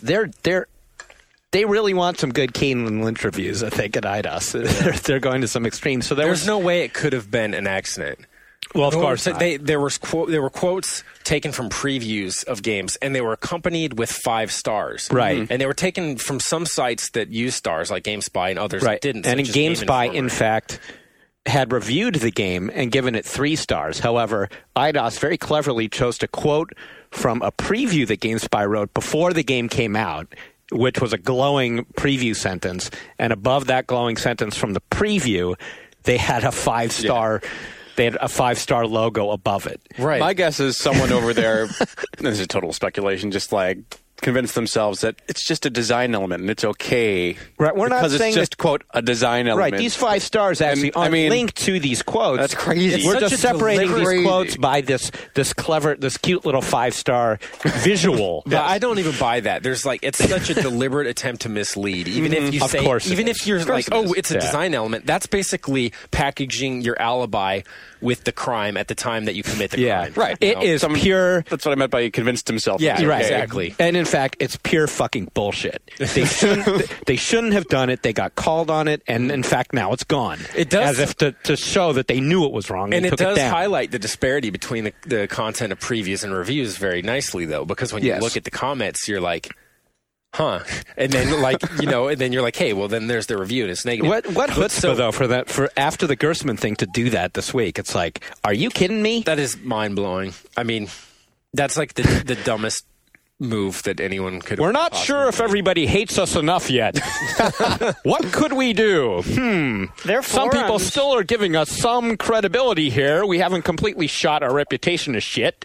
they really want some good Kane Lynch reviews, I think, at IDOS. They're going to some extremes. So there's no way it could have been an accident. Well, of course, there were quotes taken from previews of games, and they were accompanied with 5 stars. Right. And they were taken from some sites that use stars, like GameSpy, and others that didn't. And GameSpy, in fact, had reviewed the game and given it 3 stars. However, IDOS very cleverly chose to quote from a preview that GameSpy wrote before the game came out, which was a glowing preview sentence. And above that glowing sentence from the preview, they had a 5-star... Yeah. They had a 5-star logo above it. Right. My guess is someone over there, this is total speculation, just convince themselves that it's just a design element and it's okay. Right. We're not saying it's just, quote, a design element. Right. These 5 stars actually aren't linked to these quotes. That's crazy. We're just separating these quotes by this cute little 5-star visual. Yeah, I don't even buy that. There's it's such a deliberate attempt to mislead. Even if you say, even if you're it's a design element, that's basically packaging your alibi with the crime at the time that you commit the crime. Right. It is pure. That's what I meant by he convinced himself. Yeah, right. Exactly. And in fact, it's pure fucking bullshit. They shouldn't have done it. They got called on it, and in fact, now it's gone. It does, as if to show that they knew it was wrong. And it does highlight the disparity between the content of previews and reviews very nicely, though, because when you look at the comments, you're like, huh? And then and then you're like, hey, well, then there's the review and it's negative. What chutzpah though for after the Gersman thing to do that this week? It's like, are you kidding me? That is mind blowing. I mean, that's the dumbest move that anyone could. We're not sure if everybody hates us enough yet. What could we do? Some people still are giving us some credibility here. We haven't completely shot our reputation to shit.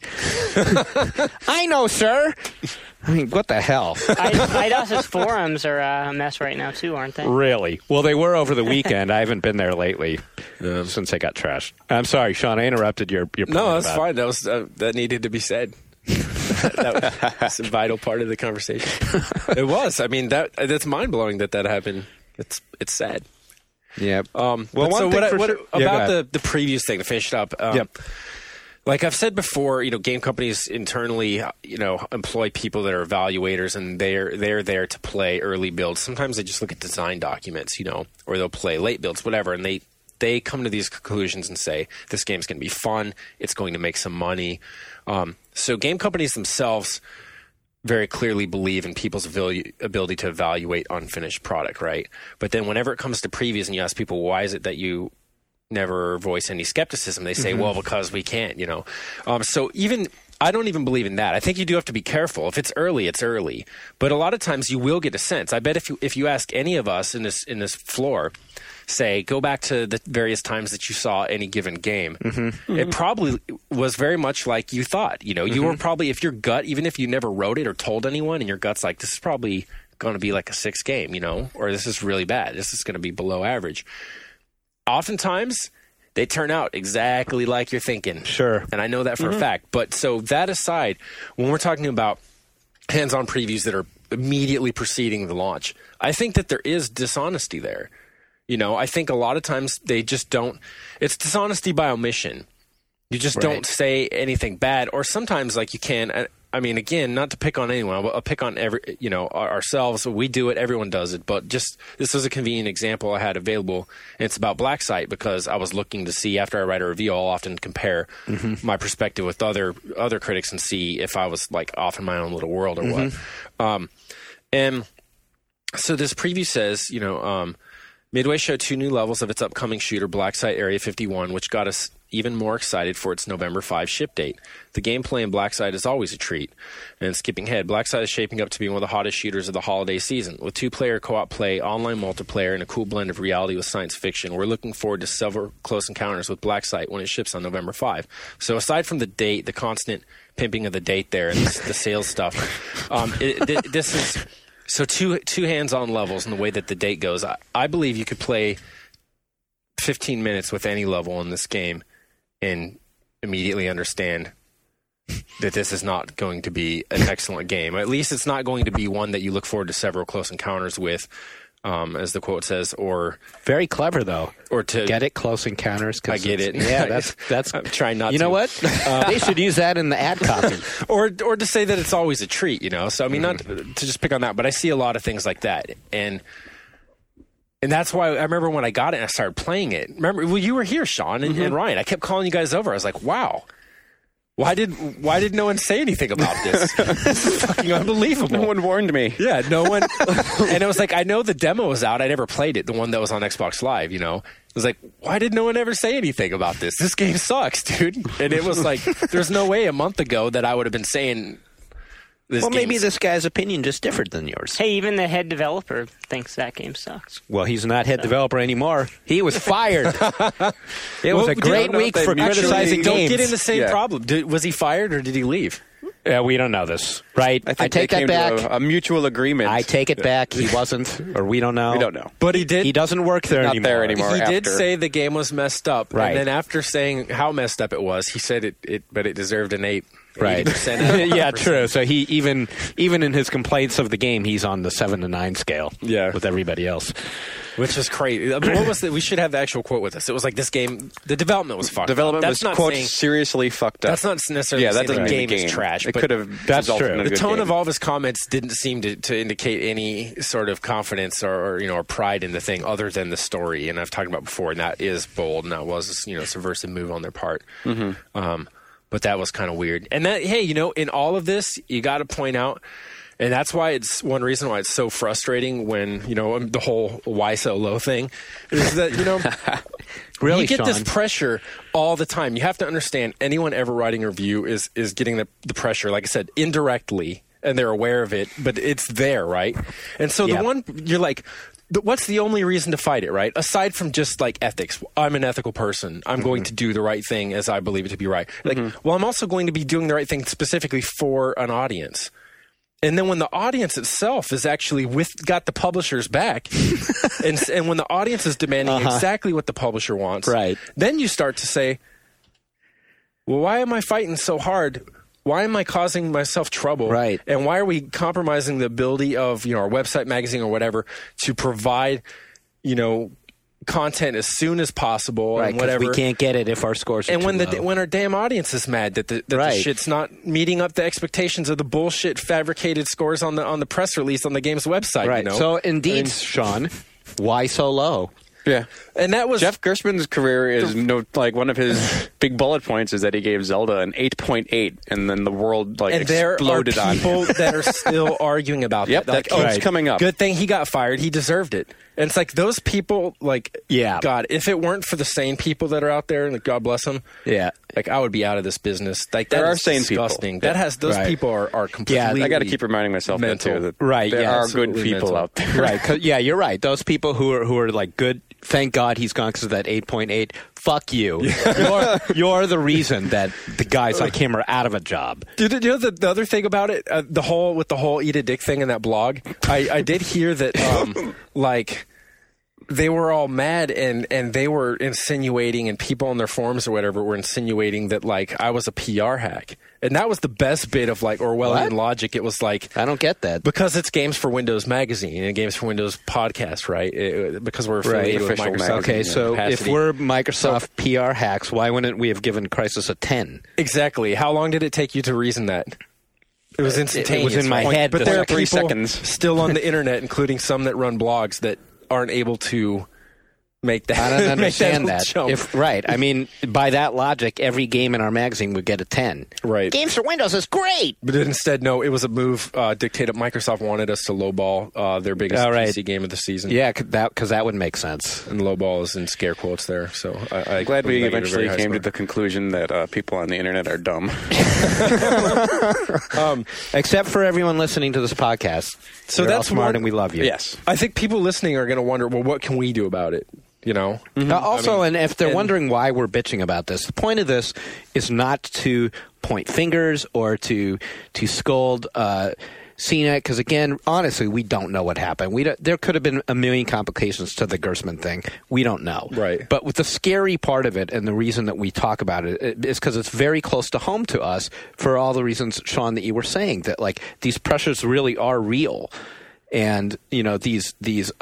I know, sir. I mean, what the hell? IDOS's forums are a mess right now, too, aren't they? Really? Well, they were over the weekend. I haven't been there lately since they got trashed. I'm sorry, Sean. I interrupted your point. No, that's fine. That was that needed to be said. That was a vital part of the conversation. It was. I mean, that's mind-blowing that happened. It's sad. Yeah. Well, about the previews thing, to finish it up. Like I've said before, game companies internally, employ people that are evaluators, and they're there to play early builds. Sometimes they just look at design documents, or they'll play late builds, whatever, and they come to these conclusions and say, this game's going to be fun, it's going to make some money. So game companies themselves very clearly believe in people's ability to evaluate unfinished product, right? But then whenever it comes to previews and you ask people, why is it that you never voice any skepticism, they say, well, because we can't, So even I don't even believe in that. I think you do have to be careful. If it's early, it's early. But a lot of times you will get a sense. I bet if you ask any of us in this floor, say, go back to the various times that you saw any given game, it probably was very much like you thought. You know, you were probably, if your gut, even if you never wrote it or told anyone, and your gut's like, this is probably going to be like a 6 game, you know, or this is really bad. This is going to be below average. Oftentimes, they turn out exactly like you're thinking. Sure. And I know that for a fact. But so that aside, when we're talking about hands-on previews that are immediately preceding the launch, I think that there is dishonesty there. You know, I think a lot of times they just don't. It's dishonesty by omission. You just don't say anything bad, or sometimes like you can. I mean, again, not to pick on anyone, I'll pick on ourselves. We do it, everyone does it. But just this was a convenient example I had available. And it's about Black Site because I was looking to see after I write a review, I'll often compare my perspective with other critics and see if I was like off in my own little world or what. And so this preview says, Midway showed 2 new levels of its upcoming shooter, Black Site Area 51, which got us even more excited for its November 5 ship date. The gameplay in Black Site is always a treat. And skipping ahead, Black Site is shaping up to be one of the hottest shooters of the holiday season. With 2-player co-op play, online multiplayer, and a cool blend of reality with science fiction, we're looking forward to several close encounters with Black Site when it ships on November 5. So aside from the date, the constant pimping of the date there, and the sales stuff, this is... So two hands-on levels in the way that the date goes. I believe you could play 15 minutes with any level in this game and immediately understand that this is not going to be an excellent game. At least it's not going to be one that you look forward to several close encounters with, as the quote says, or... Very clever, though. Or to... Get it, close encounters. I get it. Yeah, that's... I'm trying not to. You know what? They should use that in the ad copy. or to say that it's always a treat, you know? So, I mean, not to just pick on that, but I see a lot of things like that. And that's why I remember when I got it and I started playing it. Remember, well, you were here, Sean, and Ryan. I kept calling you guys over. I was like, wow. Why did no one say anything about this? This is fucking unbelievable. No one warned me. Yeah, no one. And it was like, I know the demo was out. I never played it, the one that was on Xbox Live, you know. It was like, why did no one ever say anything about this? This game sucks, dude. And it was like, there's no way a month ago that I would have been saying this. Well, maybe this guy's opinion just different than yours. Hey, even the head developer thinks that game sucks. Well, he's not head developer anymore. He was fired. It was a great week for criticizing games. Don't get in the same problem. Was he fired or did he leave? We don't know this, right? I think take that back. To a mutual agreement. I take it back. He wasn't, or we don't know. We don't know. But he did. He doesn't work there anymore. Not there anymore. He did say the game was messed up, right? And then after saying how messed up it was, he said but it deserved an 8. Right. Yeah, true. So he even in his complaints of the game, he's on the 7 to 9 scale. Yeah. With everybody else. Which is crazy. What was that? We should have the actual quote with us. It was like this game. The development was fucked. Development up. was quote seriously fucked up. That's not necessarily. Yeah, that doesn't the mean game is trash. It but could have. That's true. The tone of all of his comments didn't seem to indicate any sort of confidence or pride in the thing, other than the story. And I've talked about before, and that is bold, and that was a subversive move on their part. But that was kind of weird. And that, hey, in all of this, you got to point out, and that's why it's one reason why it's so frustrating when, the whole why so low thing is that, really, you get Sean, this pressure all the time. You have to understand, anyone ever writing a review is getting the pressure, like I said, indirectly, and they're aware of it, but it's there, right? And so the one, you're like, what's the only reason to fight it, right? Aside from just like ethics, I'm an ethical person. I'm going to do the right thing as I believe it to be right. Like, well, I'm also going to be doing the right thing specifically for an audience. And then when the audience itself is actually got the publisher's back, and when the audience is demanding exactly what the publisher wants, right? Then you start to say, well, why am I fighting so hard? Why am I causing myself trouble? Right. And why are we compromising the ability of, our website, magazine, or whatever to provide, content as soon as possible, right, and whatever. We can't get it if our scores are and when too low. When our damn audience is mad that the shit's not meeting up the expectations of the bullshit fabricated scores on the press release on the game's website, right. So indeed, Sean, why so low? Yeah. And that was Jeff Gerstmann's career is like one of his big bullet points is that he gave Zelda an 8.8, and then the world and there exploded are on people him. that are still arguing about Yep, that. that keeps coming up. Good thing he got fired. He deserved it. And it's like those people, like, God, if it weren't for the sane people that are out there, and God bless them, like I would be out of this business. Like there are is sane disgusting. people. That has those people are completely. Yeah, I got to keep reminding myself mental. that too. That there are good people out there. Right? 'Cause, yeah, you're right. Those people who are like good. Thank God he's gone because of that 8.8. Fuck you. You're the reason that the guys like him are out of a job. You know the other thing about it, the whole eat a dick thing in that blog. I did hear that like they were all mad and they were insinuating, and people on their forums or whatever were insinuating that like I was a PR hack. And that was the best bit of like Orwellian logic. It was like, I don't get that. Because it's Games for Windows magazine and Games for Windows podcast, right? Because we're affiliated with Microsoft. Okay, so if we're Microsoft PR hacks, why wouldn't we have given Crysis a 10? Exactly. How long did it take you to reason that? It was instantaneous. It was in my head. But there are 3 people seconds. still on the internet, including some that run blogs, that aren't able to make that. I don't understand that. Jump. I mean, by that logic, every game in our magazine would get a 10. Right. Games for Windows is great. But instead, no, it was a move dictated. Microsoft wanted us to lowball their biggest PC game of the season. Yeah, because that would make sense. And lowball is in scare quotes there. So I'm glad we eventually came to the conclusion that people on the internet are dumb. Except for everyone listening to this podcast. So You're all that's smart and we love you. Yes. I think people listening are going to wonder, well, what can we do about it? You know? Also, and if they're wondering why we're bitching about this, the point of this is not to point fingers or to scold Cena, because again, honestly, we don't know what happened. There could have been a million complications to the Gerstmann thing. We don't know. Right. But with the scary part of it, and the reason that we talk about it is because it's very close to home to us for all the reasons, Sean, that you were saying, that like these pressures really are real, and you know these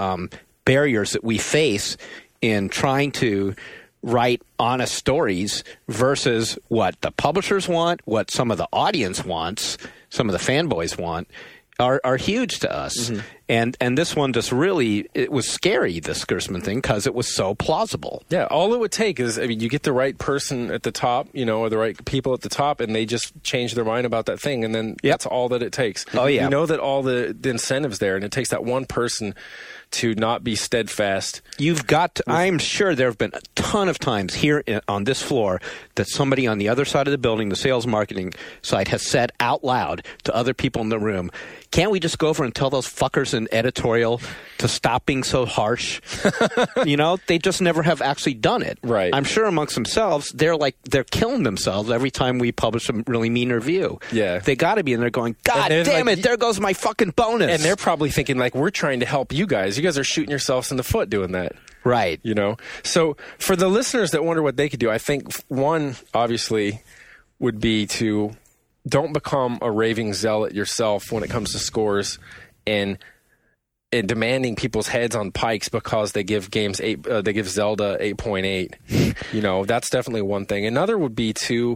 barriers that we face in trying to write honest stories versus what the publishers want, what some of the audience wants, some of the fanboys want, are huge to us. And this one just really, it was scary, this Gerstmann thing, because it was so plausible. Yeah, all it would take is, I mean, you get the right person at the top, you know, or the right people at the top, and they just change their mind about that thing, and then that's all that it takes. Oh, yeah. You know that all the incentives there, and it takes that one person to not be steadfast. You've got to, I'm sure there have been a ton of times here on this floor that somebody on the other side of the building, the sales marketing side, has said out loud to other people in the room, can't we just go over and tell those fuckers in editorial to stop being so harsh? You know, they just never have actually done it. Right. I'm sure amongst themselves, they're killing themselves every time we publish a really mean review. Yeah. They got to be in there going, God damn it, there goes my fucking bonus. And they're probably thinking, like, we're trying to help you guys. You guys are shooting yourselves in the foot doing that. Right. You know? So for the listeners that wonder what they could do, I think one, obviously, would be to don't become a raving zealot yourself when it comes to scores and demanding people's heads on pikes because they give they give Zelda 8.8. You know, that's definitely one thing. Another would be to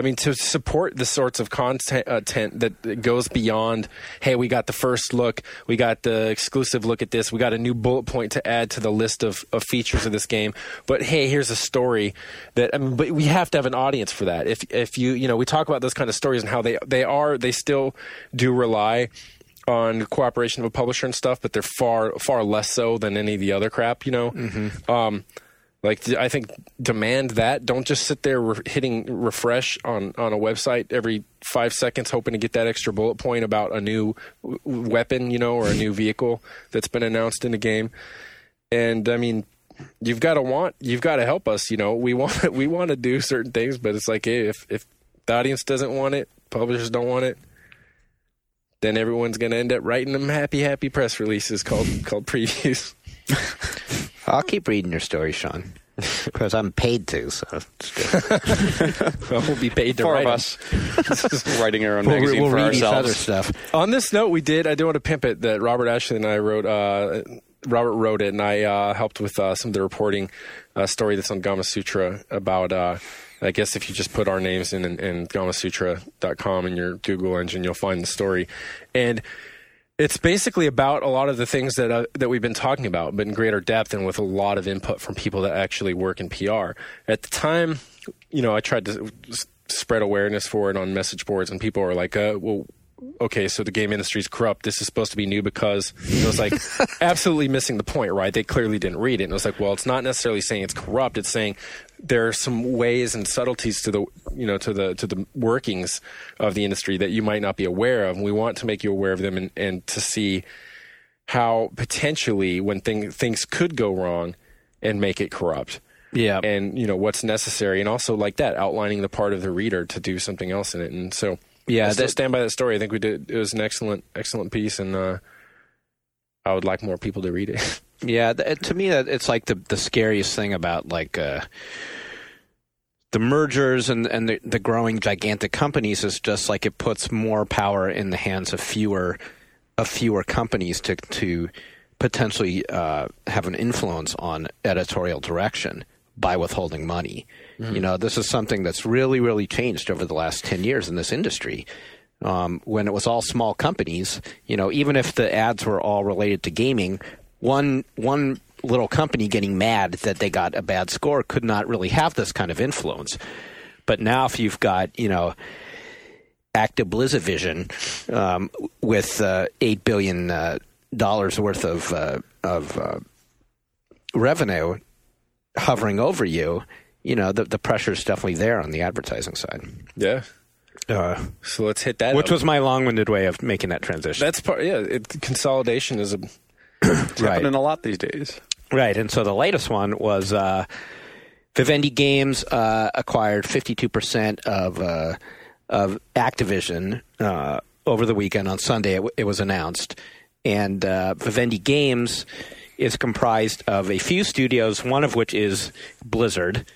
support the sorts of content that goes beyond, hey, we got the first look, we got the exclusive look at this, we got a new bullet point to add to the list of features of this game. But hey, here's a story that, but we have to have an audience for that. If you know, we talk about those kind of stories and how they still do rely on cooperation of a publisher and stuff, but they're far less so than any of the other crap, you know? I think demand that. Don't just sit there hitting refresh on a website every 5 seconds hoping to get that extra bullet point about a new weapon, you know, or a new vehicle that's been announced in the game. And, I mean, you've got to help us, you know? We want to do certain things, but it's like, hey, if the audience doesn't want it, publishers don't want it, then everyone's going to end up writing them happy press releases called previews. I'll keep reading your story, Sean, because I'm paid to. So it's good. Well, we'll be paid to Four write of us writing our own magazine we'll for read ourselves. each other's stuff. On this note, I do want to pimp it that Robert Ashley and I wrote. Robert wrote it, and I helped with some of the reporting story that's on Gamasutra about. I guess if you just put our names in Gamasutra.com in your Google engine, you'll find the story. And It's basically about a lot of the things that we've been talking about, but in greater depth and with a lot of input from people that actually work in PR. At the time, I tried to spread awareness for it on message boards, and people were like, well, okay, so the game industry is corrupt. This is supposed to be new because it was like absolutely missing the point, right? They clearly didn't read it. And it was like, well, it's not necessarily saying it's corrupt. It's saying there are some ways and subtleties to the, to the workings of the industry that you might not be aware of. And we want to make you aware of them and to see how potentially when things could go wrong and make it corrupt. Yeah. And, what's necessary. And also like that, outlining the part of the reader to do something else in it. And so, yeah, I still stand by that story. I think it was an excellent piece, and I would like more people to read it. Yeah, to me, it's like the scariest thing about like the mergers and the growing gigantic companies is just like it puts more power in the hands of fewer companies to potentially have an influence on editorial direction by withholding money. Mm-hmm. This is something that's really, really changed over the last 10 years in this industry. When it was all small companies, even if the ads were all related to gaming, one little company getting mad that they got a bad score could not really have this kind of influence. But now if you've got, Active Blizzvision with $8 billion worth of revenue hovering over you, the pressure is definitely there on the advertising side. Yeah. So let's hit that. Which was my long-winded way of making that transition. That's part. Yeah, consolidation is happening a lot these days. Right, and so the latest one was Vivendi Games acquired 52% of Activision over the weekend. On Sunday, it was announced, and Vivendi Games is comprised of a few studios, one of which is Blizzard.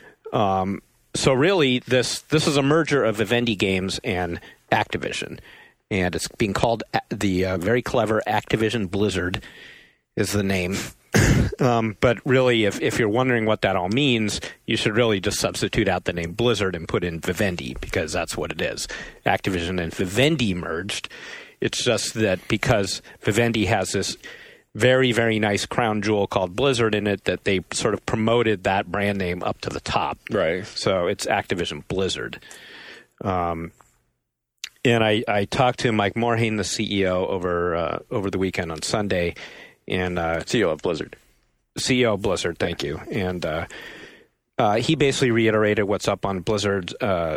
So really, this is a merger of Vivendi Games and Activision, and it's being called the very clever Activision Blizzard is the name. But really, if you're wondering what that all means, you should really just substitute out the name Blizzard and put in Vivendi, because that's what it is. Activision and Vivendi merged. It's just that because Vivendi has this very, very nice crown jewel called Blizzard in it, that they sort of promoted that brand name up to the top. Right. So it's Activision Blizzard. And I talked to Mike Morhaime, the CEO, over the weekend on Sunday, and CEO of Blizzard. CEO of Blizzard, thank you. And he basically reiterated what's up on Blizzard's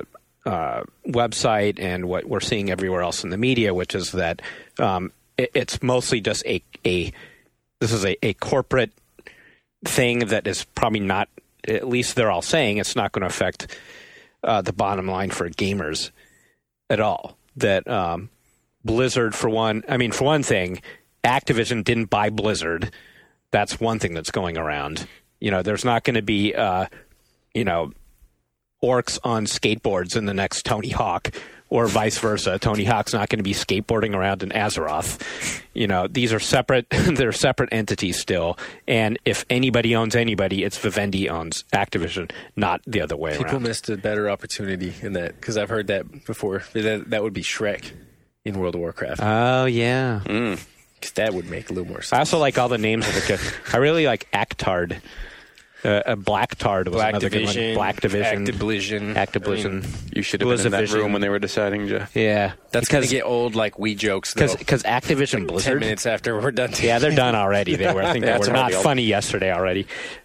website and what we're seeing everywhere else in the media, which is that it's mostly just this is a corporate thing that is probably not, at least they're all saying, it's not going to affect the bottom line for gamers at all. That Blizzard, for one thing, Activision didn't buy Blizzard. That's one thing that's going around. There's not going to be, orcs on skateboards in the next Tony Hawk, or vice versa. Tony Hawk's not going to be skateboarding around in Azeroth. These are separate. They're separate entities still. And if anybody owns anybody, it's Vivendi owns Activision, not the other way around. People missed a better opportunity in that, because I've heard that before. That would be Shrek in World of Warcraft. Oh, yeah. Because that would make a little more sense. I also like all the names of the characters. I really like Actard. Blacktard was another good one. Black Division. Activision. You should have been in that room when they were deciding, Jeff. Yeah. That's going to get old like Wii jokes, though. Because Activision Blizzard... 10 minutes after we're done. Yeah, they're done already. They were. I think they were not funny yesterday already.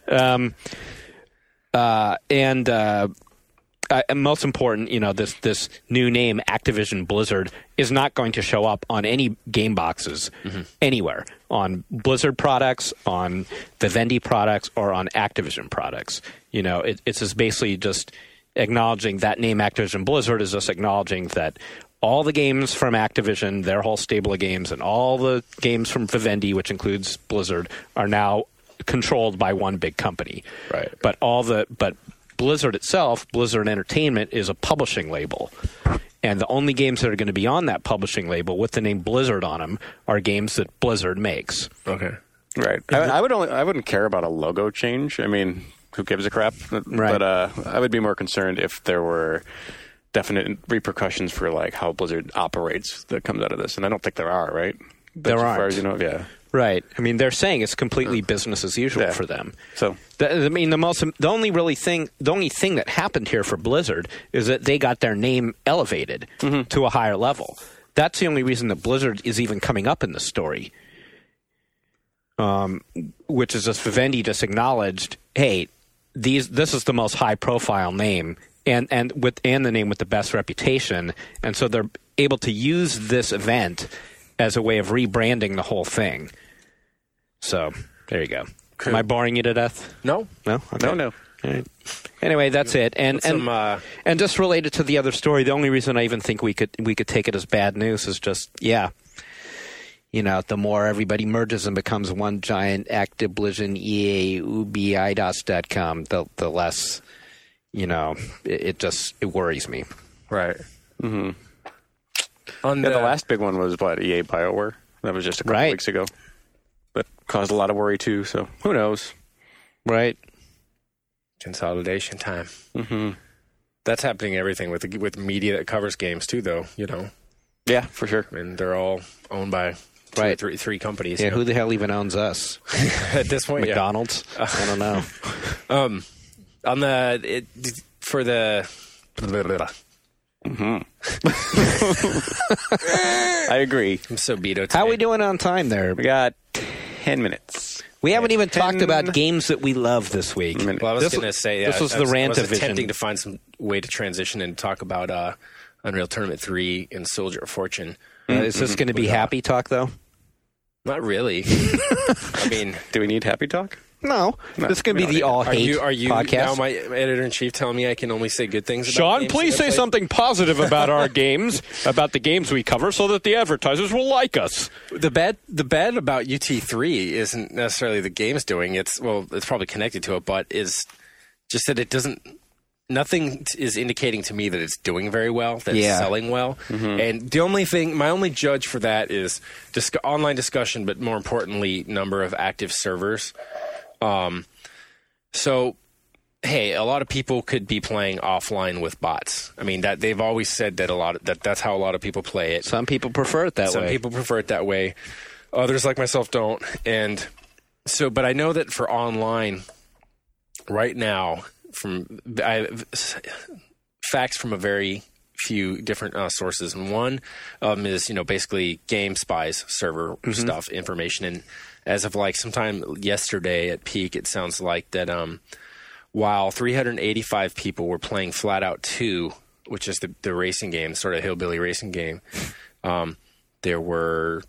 And most important, this new name, Activision Blizzard, is not going to show up on any game boxes anywhere, on Blizzard products, on Vivendi products, or on Activision products. It's just basically just acknowledging that name Activision Blizzard is just acknowledging that all the games from Activision, their whole stable of games, and all the games from Vivendi, which includes Blizzard, are now controlled by one big company. Right. But Blizzard itself, Blizzard Entertainment, is a publishing label. And the only games that are going to be on that publishing label with the name Blizzard on them are games that Blizzard makes. Okay. Right. I wouldn't care about a logo change. I mean, who gives a crap? Right. But I would be more concerned if there were definite repercussions for like how Blizzard operates that comes out of this. And I don't think there are, right? There as far aren't. as you know, yeah. Right. I mean, they're saying it's completely business as usual for them. So, the only thing that happened here for Blizzard is that they got their name elevated to a higher level. That's the only reason that Blizzard is even coming up in the story. Which is just Vivendi just acknowledged, hey, this is the most high profile name and the name with the best reputation, and so they're able to use this event as a way of rebranding the whole thing. So there you go. Cool. Am I boring you to death? No. Okay. No. All right. Anyway, that's it. And just related to the other story, the only reason I even think we could take it as bad news is just the more everybody merges and becomes one giant Activision, EA, Ubi, IDOS.com, the less, it worries me. Right. Mm-hmm. The last big one was EA BioWare. That was just a couple weeks ago. That caused a lot of worry too. So who knows? Right. Consolidation time. Mm-hmm. That's happening everything with media that covers games too, though. Yeah, for sure. And they're all owned by three companies. Yeah, who the hell even owns us? At this point, McDonald's? I don't know. For the... Mm-hmm. I agree. I'm so beat today. How are we doing on time there? We got 10 minutes. We haven't even talked about games that we love this week. Well, I was going to say, this was the rant of Vision. I was attempting to find some way to transition and talk about Unreal Tournament 3 and Soldier of Fortune. Is this going to be happy talk, though? Not really. I mean, do we need happy talk? No. This is going to be the all-hate Are you podcast. now my editor-in-chief telling me I can only say good things about Sean, games please say something positive about our games, about the games we cover, so that the advertisers will like us. The bad about UT3 isn't necessarily the game's doing. It's probably connected to it, but is just that it doesn't... Nothing is indicating to me that it's doing very well, that it's selling well. Mm-hmm. And the only thing, my only judge for that is online discussion, but more importantly, number of active servers. So, hey, a lot of people could be playing offline with bots. I mean, that they've always said that that's how a lot of people play it. Some people prefer it that way. Some people prefer it that way. Others, like myself, don't. And so, but I know that for online, right now, facts from a very few different sources, and one is basically GameSpy's server stuff, information, and as of sometime yesterday at peak, it sounds like that while 385 people were playing Flat Out 2, which is the racing game, sort of hillbilly racing game, there were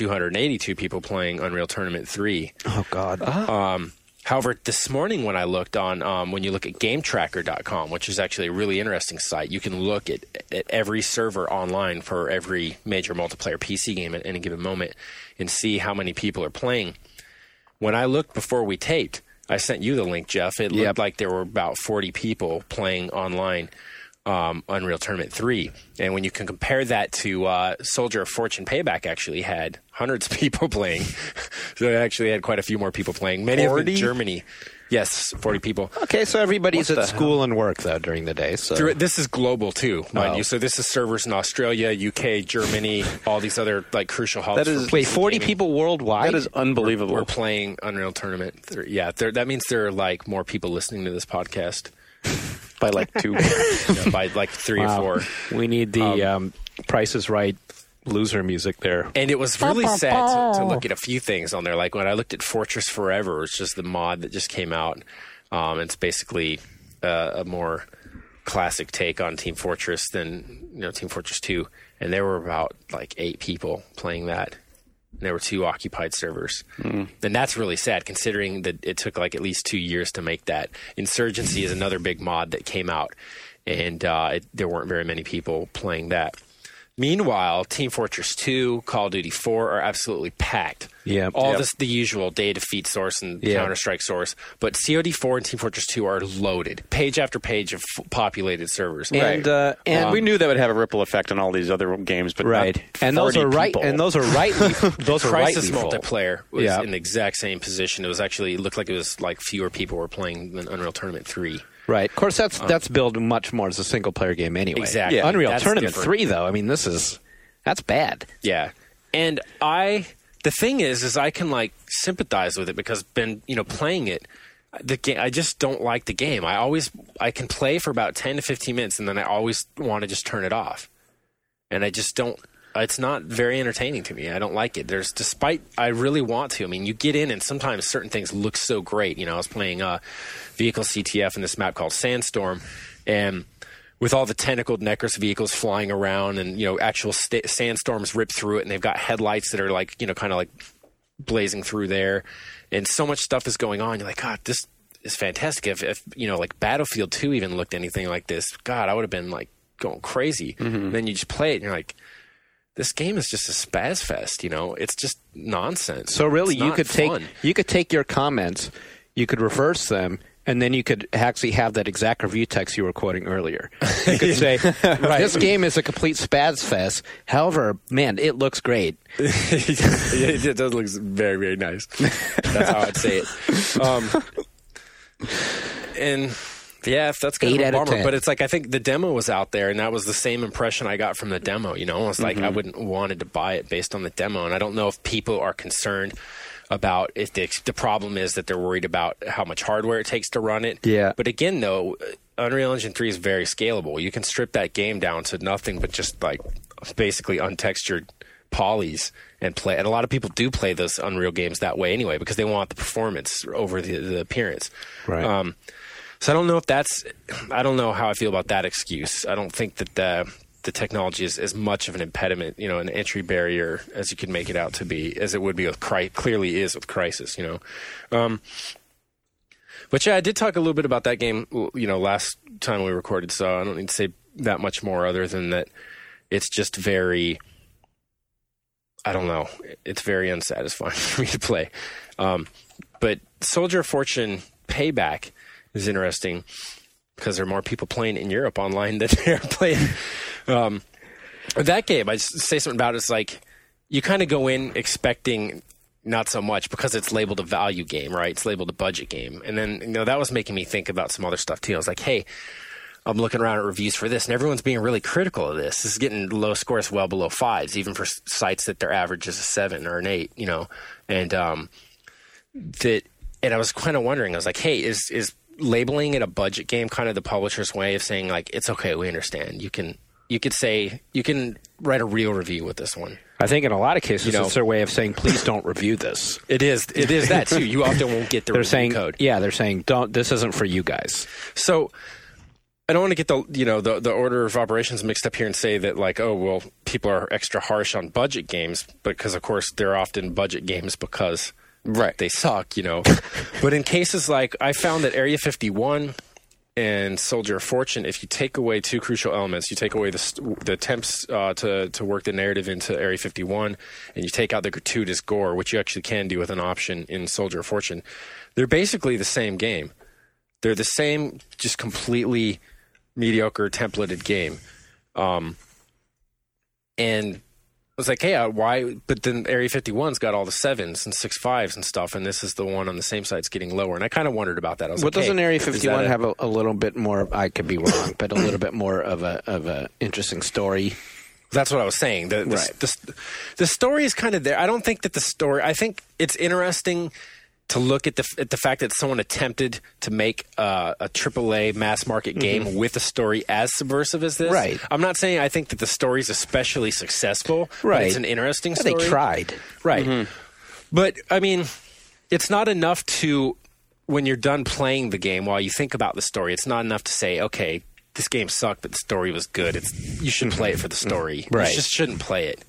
282 people playing Unreal Tournament 3. Oh God. However, this morning when I looked on, when you look at GameTracker.com, which is actually a really interesting site, you can look at every server online for every major multiplayer PC game at any given moment and see how many people are playing. When I looked before we taped, I sent you the link, Jeff. It looked like there were about 40 people playing online Unreal Tournament 3. And when you can compare that to Soldier of Fortune Payback actually had hundreds of people playing. So it actually had quite a few more people playing. Many 40? Of them in Germany. Yes, 40 people. Okay, so everybody's at school and work, though, during the day. So this is global, too, mind you. So this is servers in Australia, UK, Germany, all these other crucial hubs. Wait, 40 people worldwide? That is unbelievable. We're playing Unreal Tournament 3. Yeah, that means there are more people listening to this podcast. By 2. By 3 or 4. We need the Price is Right loser music there. And it was really sad to look at a few things on there. Like when I looked at Fortress Forever, it's just the mod that just came out. It's basically a more classic take on Team Fortress than Team Fortress 2. And there were about 8 people playing that. And there were 2 occupied servers. And that's really sad considering that it took at least 2 years to make that. Insurgency is another big mod that came out. And there weren't very many people playing that. Meanwhile, Team Fortress 2, Call of Duty 4 are absolutely packed. Yeah, the usual day defeat source and Counter-Strike source. But COD 4 and Team Fortress 2 are loaded, page after page of populated servers. And we knew that would have a ripple effect on all these other games, but not and those are right. And those are rightly. Those are Crisis rightly multiplayer was in the exact same position. It looked like it was fewer people were playing than Unreal Tournament 3. Right. Of course, that's billed much more as a single-player game anyway. Exactly. Unreal Tournament 3, though, I mean, that's bad. Yeah. And the thing is I can like sympathize with it because been playing it. The game, I just don't like the game. I can play for about 10 to 15 minutes and then I always want to just turn it off. And I just don't. It's not very entertaining to me. I don't like it. Despite I really want to. I mean, you get in and sometimes certain things look so great. I was playing Vehicle CTF in this map called Sandstorm, and with all the tentacled Necros vehicles flying around, and actual sandstorms rip through it, and they've got headlights that are like kind of like blazing through there, and so much stuff is going on. You're like, God, this is fantastic. If like Battlefield 2 even looked anything like this, God, I would have been like going crazy. Mm-hmm. And then you just play it, and you're like, this game is just a spaz fest. It's just nonsense. So really, you could take your comments, you could reverse them, and then you could actually have that exact review text you were quoting earlier. You could say, this game is a complete spaz fest. However, man, it looks great. It does look very, very nice. That's how I'd say it. And yeah, that's kind of a bummer. But it's like, I think the demo was out there, and that was the same impression I got from the demo. It's like I wouldn't wanted to buy it based on the demo. And I don't know if people are concerned about if the problem is that they're worried about how much hardware it takes to run it. Yeah. But again, though, Unreal Engine 3 is very scalable. You can strip that game down to nothing but just like basically untextured polys and play. And a lot of people do play those Unreal games that way anyway because they want the performance over the appearance. Right. So I don't know how I feel about that excuse. I don't think that the technology is as much of an impediment, an entry barrier as you could make it out to be, as it would be with clearly is with Crysis, But yeah, I did talk a little bit about that game, last time we recorded, so I don't need to say that much more other than that it's just very, I don't know, it's very unsatisfying for me to play. But Soldier of Fortune Payback is interesting because there are more people playing in Europe online than they're playing. That game, I just say something about it, it's like you kind of go in expecting not so much because it's labeled a value game, right? It's labeled a budget game. And then, that was making me think about some other stuff too. I was like, hey, I'm looking around at reviews for this and everyone's being really critical of this. This is getting low scores well below 5s, even for sites that their average is a 7 or an 8, and I was kind of wondering, I was like, hey, is labeling it a budget game kind of the publisher's way of saying like, it's okay, we understand. You can write a real review with this one. I think in a lot of cases, it's their way of saying, please don't review this. It is that too. You often won't get the review code. Yeah, they're saying, this isn't for you guys. So I don't want to get the order of operations mixed up here and say that like, oh, well, people are extra harsh on budget games because of course they're often budget games because they suck, But in cases like, I found that Area 51 and Soldier of Fortune, if you take away two crucial elements, you take away the attempts to work the narrative into Area 51, and you take out the gratuitous gore, which you actually can do with an option in Soldier of Fortune, they're basically the same game. They're the same, just completely mediocre templated game. And I was like, hey, why? But then Area 51's got all the 7s and 6.5s and stuff, and this is the one on the same site that's getting lower. And I kind of wondered about that. I was like, doesn't Area 51 have a little bit more? I could be wrong, but a little bit more of a interesting story. That's what I was saying. The story is kind of there. I don't think that the story. I think it's interesting to look at the fact that someone attempted to make a AAA mass market game with a story as subversive as this. Right. I'm not saying I think that the story is especially successful. Right. But it's an interesting story. They tried. Right. Mm-hmm. But, I mean, it's not enough to, when you're done playing the game, while you think about the story, it's not enough to say, okay, this game sucked, but the story was good. You should play it for the story. Right. You just shouldn't play it.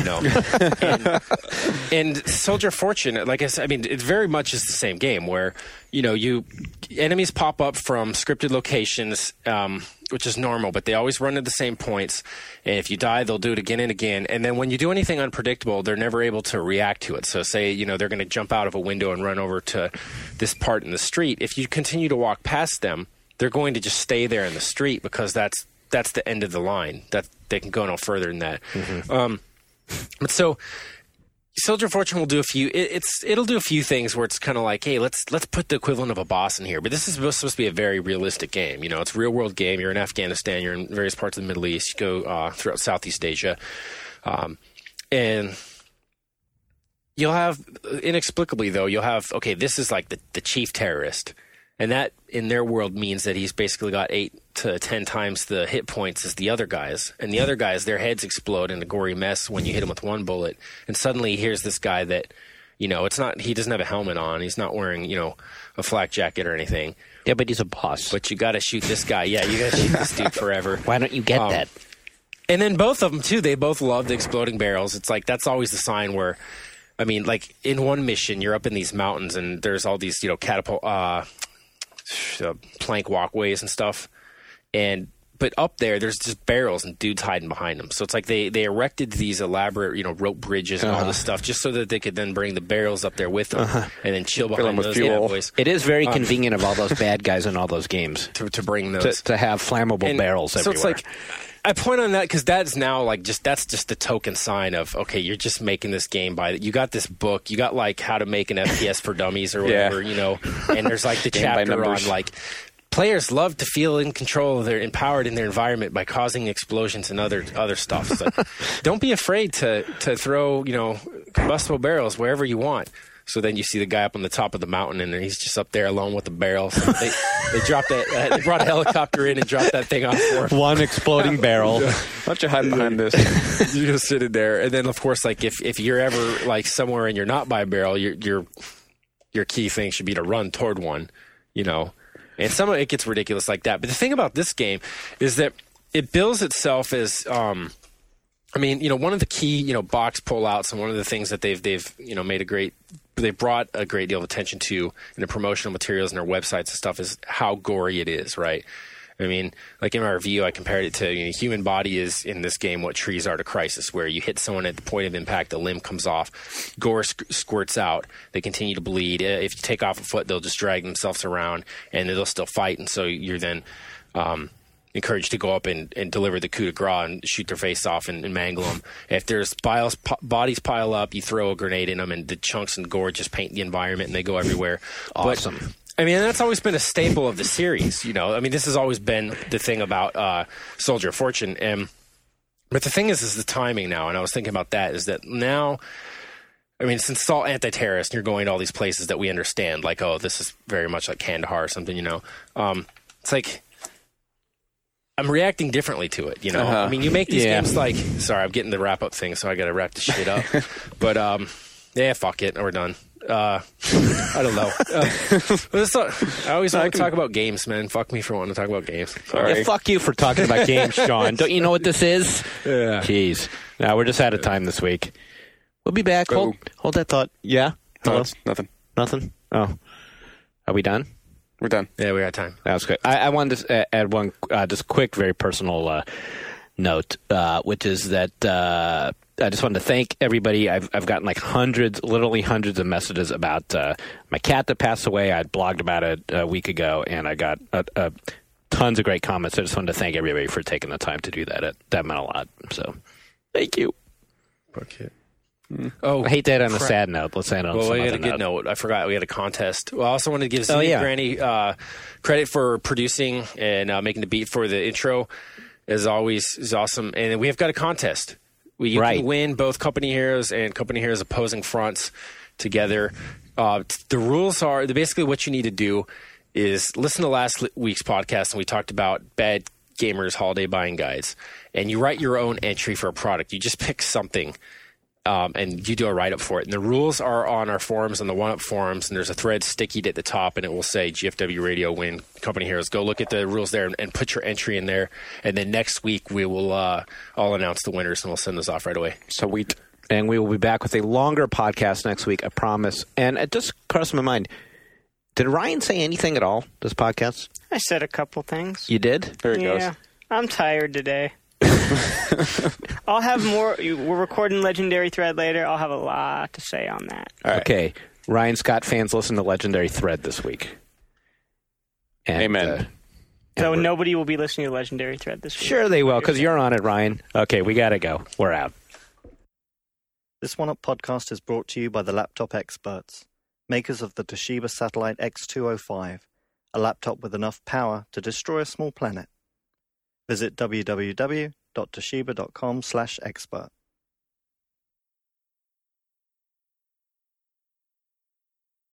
And Soldier of Fortune, like I said, I mean, it very much is the same game where, enemies pop up from scripted locations, which is normal, but they always run to the same points. And if you die, they'll do it again and again. And then when you do anything unpredictable, they're never able to react to it. So say, they're going to jump out of a window and run over to this part in the street. If you continue to walk past them, they're going to just stay there in the street because that's the end of the line. That they can go no further than that. Mm-hmm. But so Soldier of Fortune will do a few. It'll do a few things where it's kind of like, hey, let's put the equivalent of a boss in here. But this is supposed to be a very realistic game. It's a real world game. You're in Afghanistan. You're in various parts of the Middle East. You go throughout Southeast Asia, and you'll have, inexplicably though, okay, this is like the chief terrorist. And that, in their world, means that he's basically got 8 to 10 times the hit points as the other guys. And the other guys, their heads explode in a gory mess when you hit them with one bullet. And suddenly, here's this guy that, he doesn't have a helmet on. He's not wearing, a flak jacket or anything. Yeah, but he's a boss. But you got to shoot this guy. Yeah, you got to shoot this dude forever. Why don't you get that? And then both of them, too, they both love the exploding barrels. It's like, that's always the sign where, like, in one mission, you're up in these mountains, and there's all these, plank walkways and stuff, but up there's just barrels and dudes hiding behind them. So it's like they erected these elaborate rope bridges and all this stuff just so that they could then bring the barrels up there with them and then chill behind those bad boys. It is very convenient of all those bad guys in all those games to bring those to have flammable barrels everywhere. So it's like, I point on that because that's now that's just the token sign of, okay, you're just making this game you got this book, you got like how to make an FPS for dummies or whatever, and there's like the chapter on like players love to feel in control, they're empowered in their environment by causing explosions and other stuff. So don't be afraid to throw combustible barrels wherever you want. So then you see the guy up on the top of the mountain, and he's just up there alone with the barrel. So they dropped that. They brought a helicopter in and dropped that thing off for him. One exploding barrel. Why don't you hide behind this? You're just sitting there, and then of course, like if you're ever like somewhere and you're not by a barrel, your key thing should be to run toward one, And some of it gets ridiculous like that. But the thing about this game is that it bills itself as. One of the key, box pullouts and one of the things that they've made they brought a great deal of attention to in the promotional materials and their websites and stuff is how gory it is, right? Like in my review, I compared it to human body is in this game what trees are to Crysis, where you hit someone at the point of impact, a limb comes off, gore squirts out, they continue to bleed. If you take off a foot, they'll just drag themselves around and they'll still fight, and so you're then encouraged to go up and deliver the coup de grace and shoot their face off and mangle them. If there's bodies pile up, you throw a grenade in them, and the chunks and gore just paint the environment, and they go everywhere. Awesome. But, that's always been a staple of the series. This has always been the thing about Soldier of Fortune. But the thing is the timing now, and I was thinking about that, is that now, since it's all anti-terrorist, and you're going to all these places that we understand, like, oh, this is very much like Kandahar or something, it's like, I'm reacting differently to it, you make these games like... Sorry, I'm getting the wrap-up thing, so I got to wrap this shit up. But, fuck it. We're done. I don't know. I always want to talk about games, man. Fuck me for wanting to talk about games. Sorry. Yeah, fuck you for talking about games, Sean. Don't you know what this is? Yeah. Jeez. No, we're just out of time this week. We'll be back. Hold that thought. Yeah? No, nothing. Nothing? Oh. Are we done? We're done. Yeah, we got time. That was good. I wanted to add one just quick, very personal note, which is that I just wanted to thank everybody. I've gotten like literally hundreds of messages about my cat that passed away. I blogged about it a week ago, and I got tons of great comments. I just wanted to thank everybody for taking the time to do that. That meant a lot. So, thank you. Okay. Oh, I hate that on a sad note. Let's end on some we had other a good note. I forgot we had a contest. Well, I also wanted to give Granny credit for producing and making the beat for the intro. As always, is awesome. And we have got a contest. You can win both Company Heroes and Company Heroes Opposing Fronts together. The rules are basically what you need to do is listen to last week's podcast, and we talked about bad gamers holiday buying guides. And you write your own entry for a product. You just pick something. And you do a write-up for it. And the rules are on our forums, on the OneUp forums, and there's a thread stickied at the top, and it will say GFW Radio Win Company Heroes. Go look at the rules there and put your entry in there. And then next week we will all announce the winners, and we'll send those off right away. Sweet. And we will be back with a longer podcast next week, I promise. And it just crossed my mind. Did Ryan say anything at all this podcast? I said a couple things. You did? There it goes. I'm tired today. I'll have more. We're recording Legendary Thread later. I'll have a lot to say on that. Right. Okay. Ryan Scott fans listen to Legendary Thread this week. And, Amen. So nobody will be listening to Legendary Thread this week. Sure they will, because you're on it, Ryan. Okay, we got to go. We're out. This OneUp podcast is brought to you by the Laptop Experts, makers of the Toshiba Satellite X205, a laptop with enough power to destroy a small planet. Visit www.toshiba.com/expert.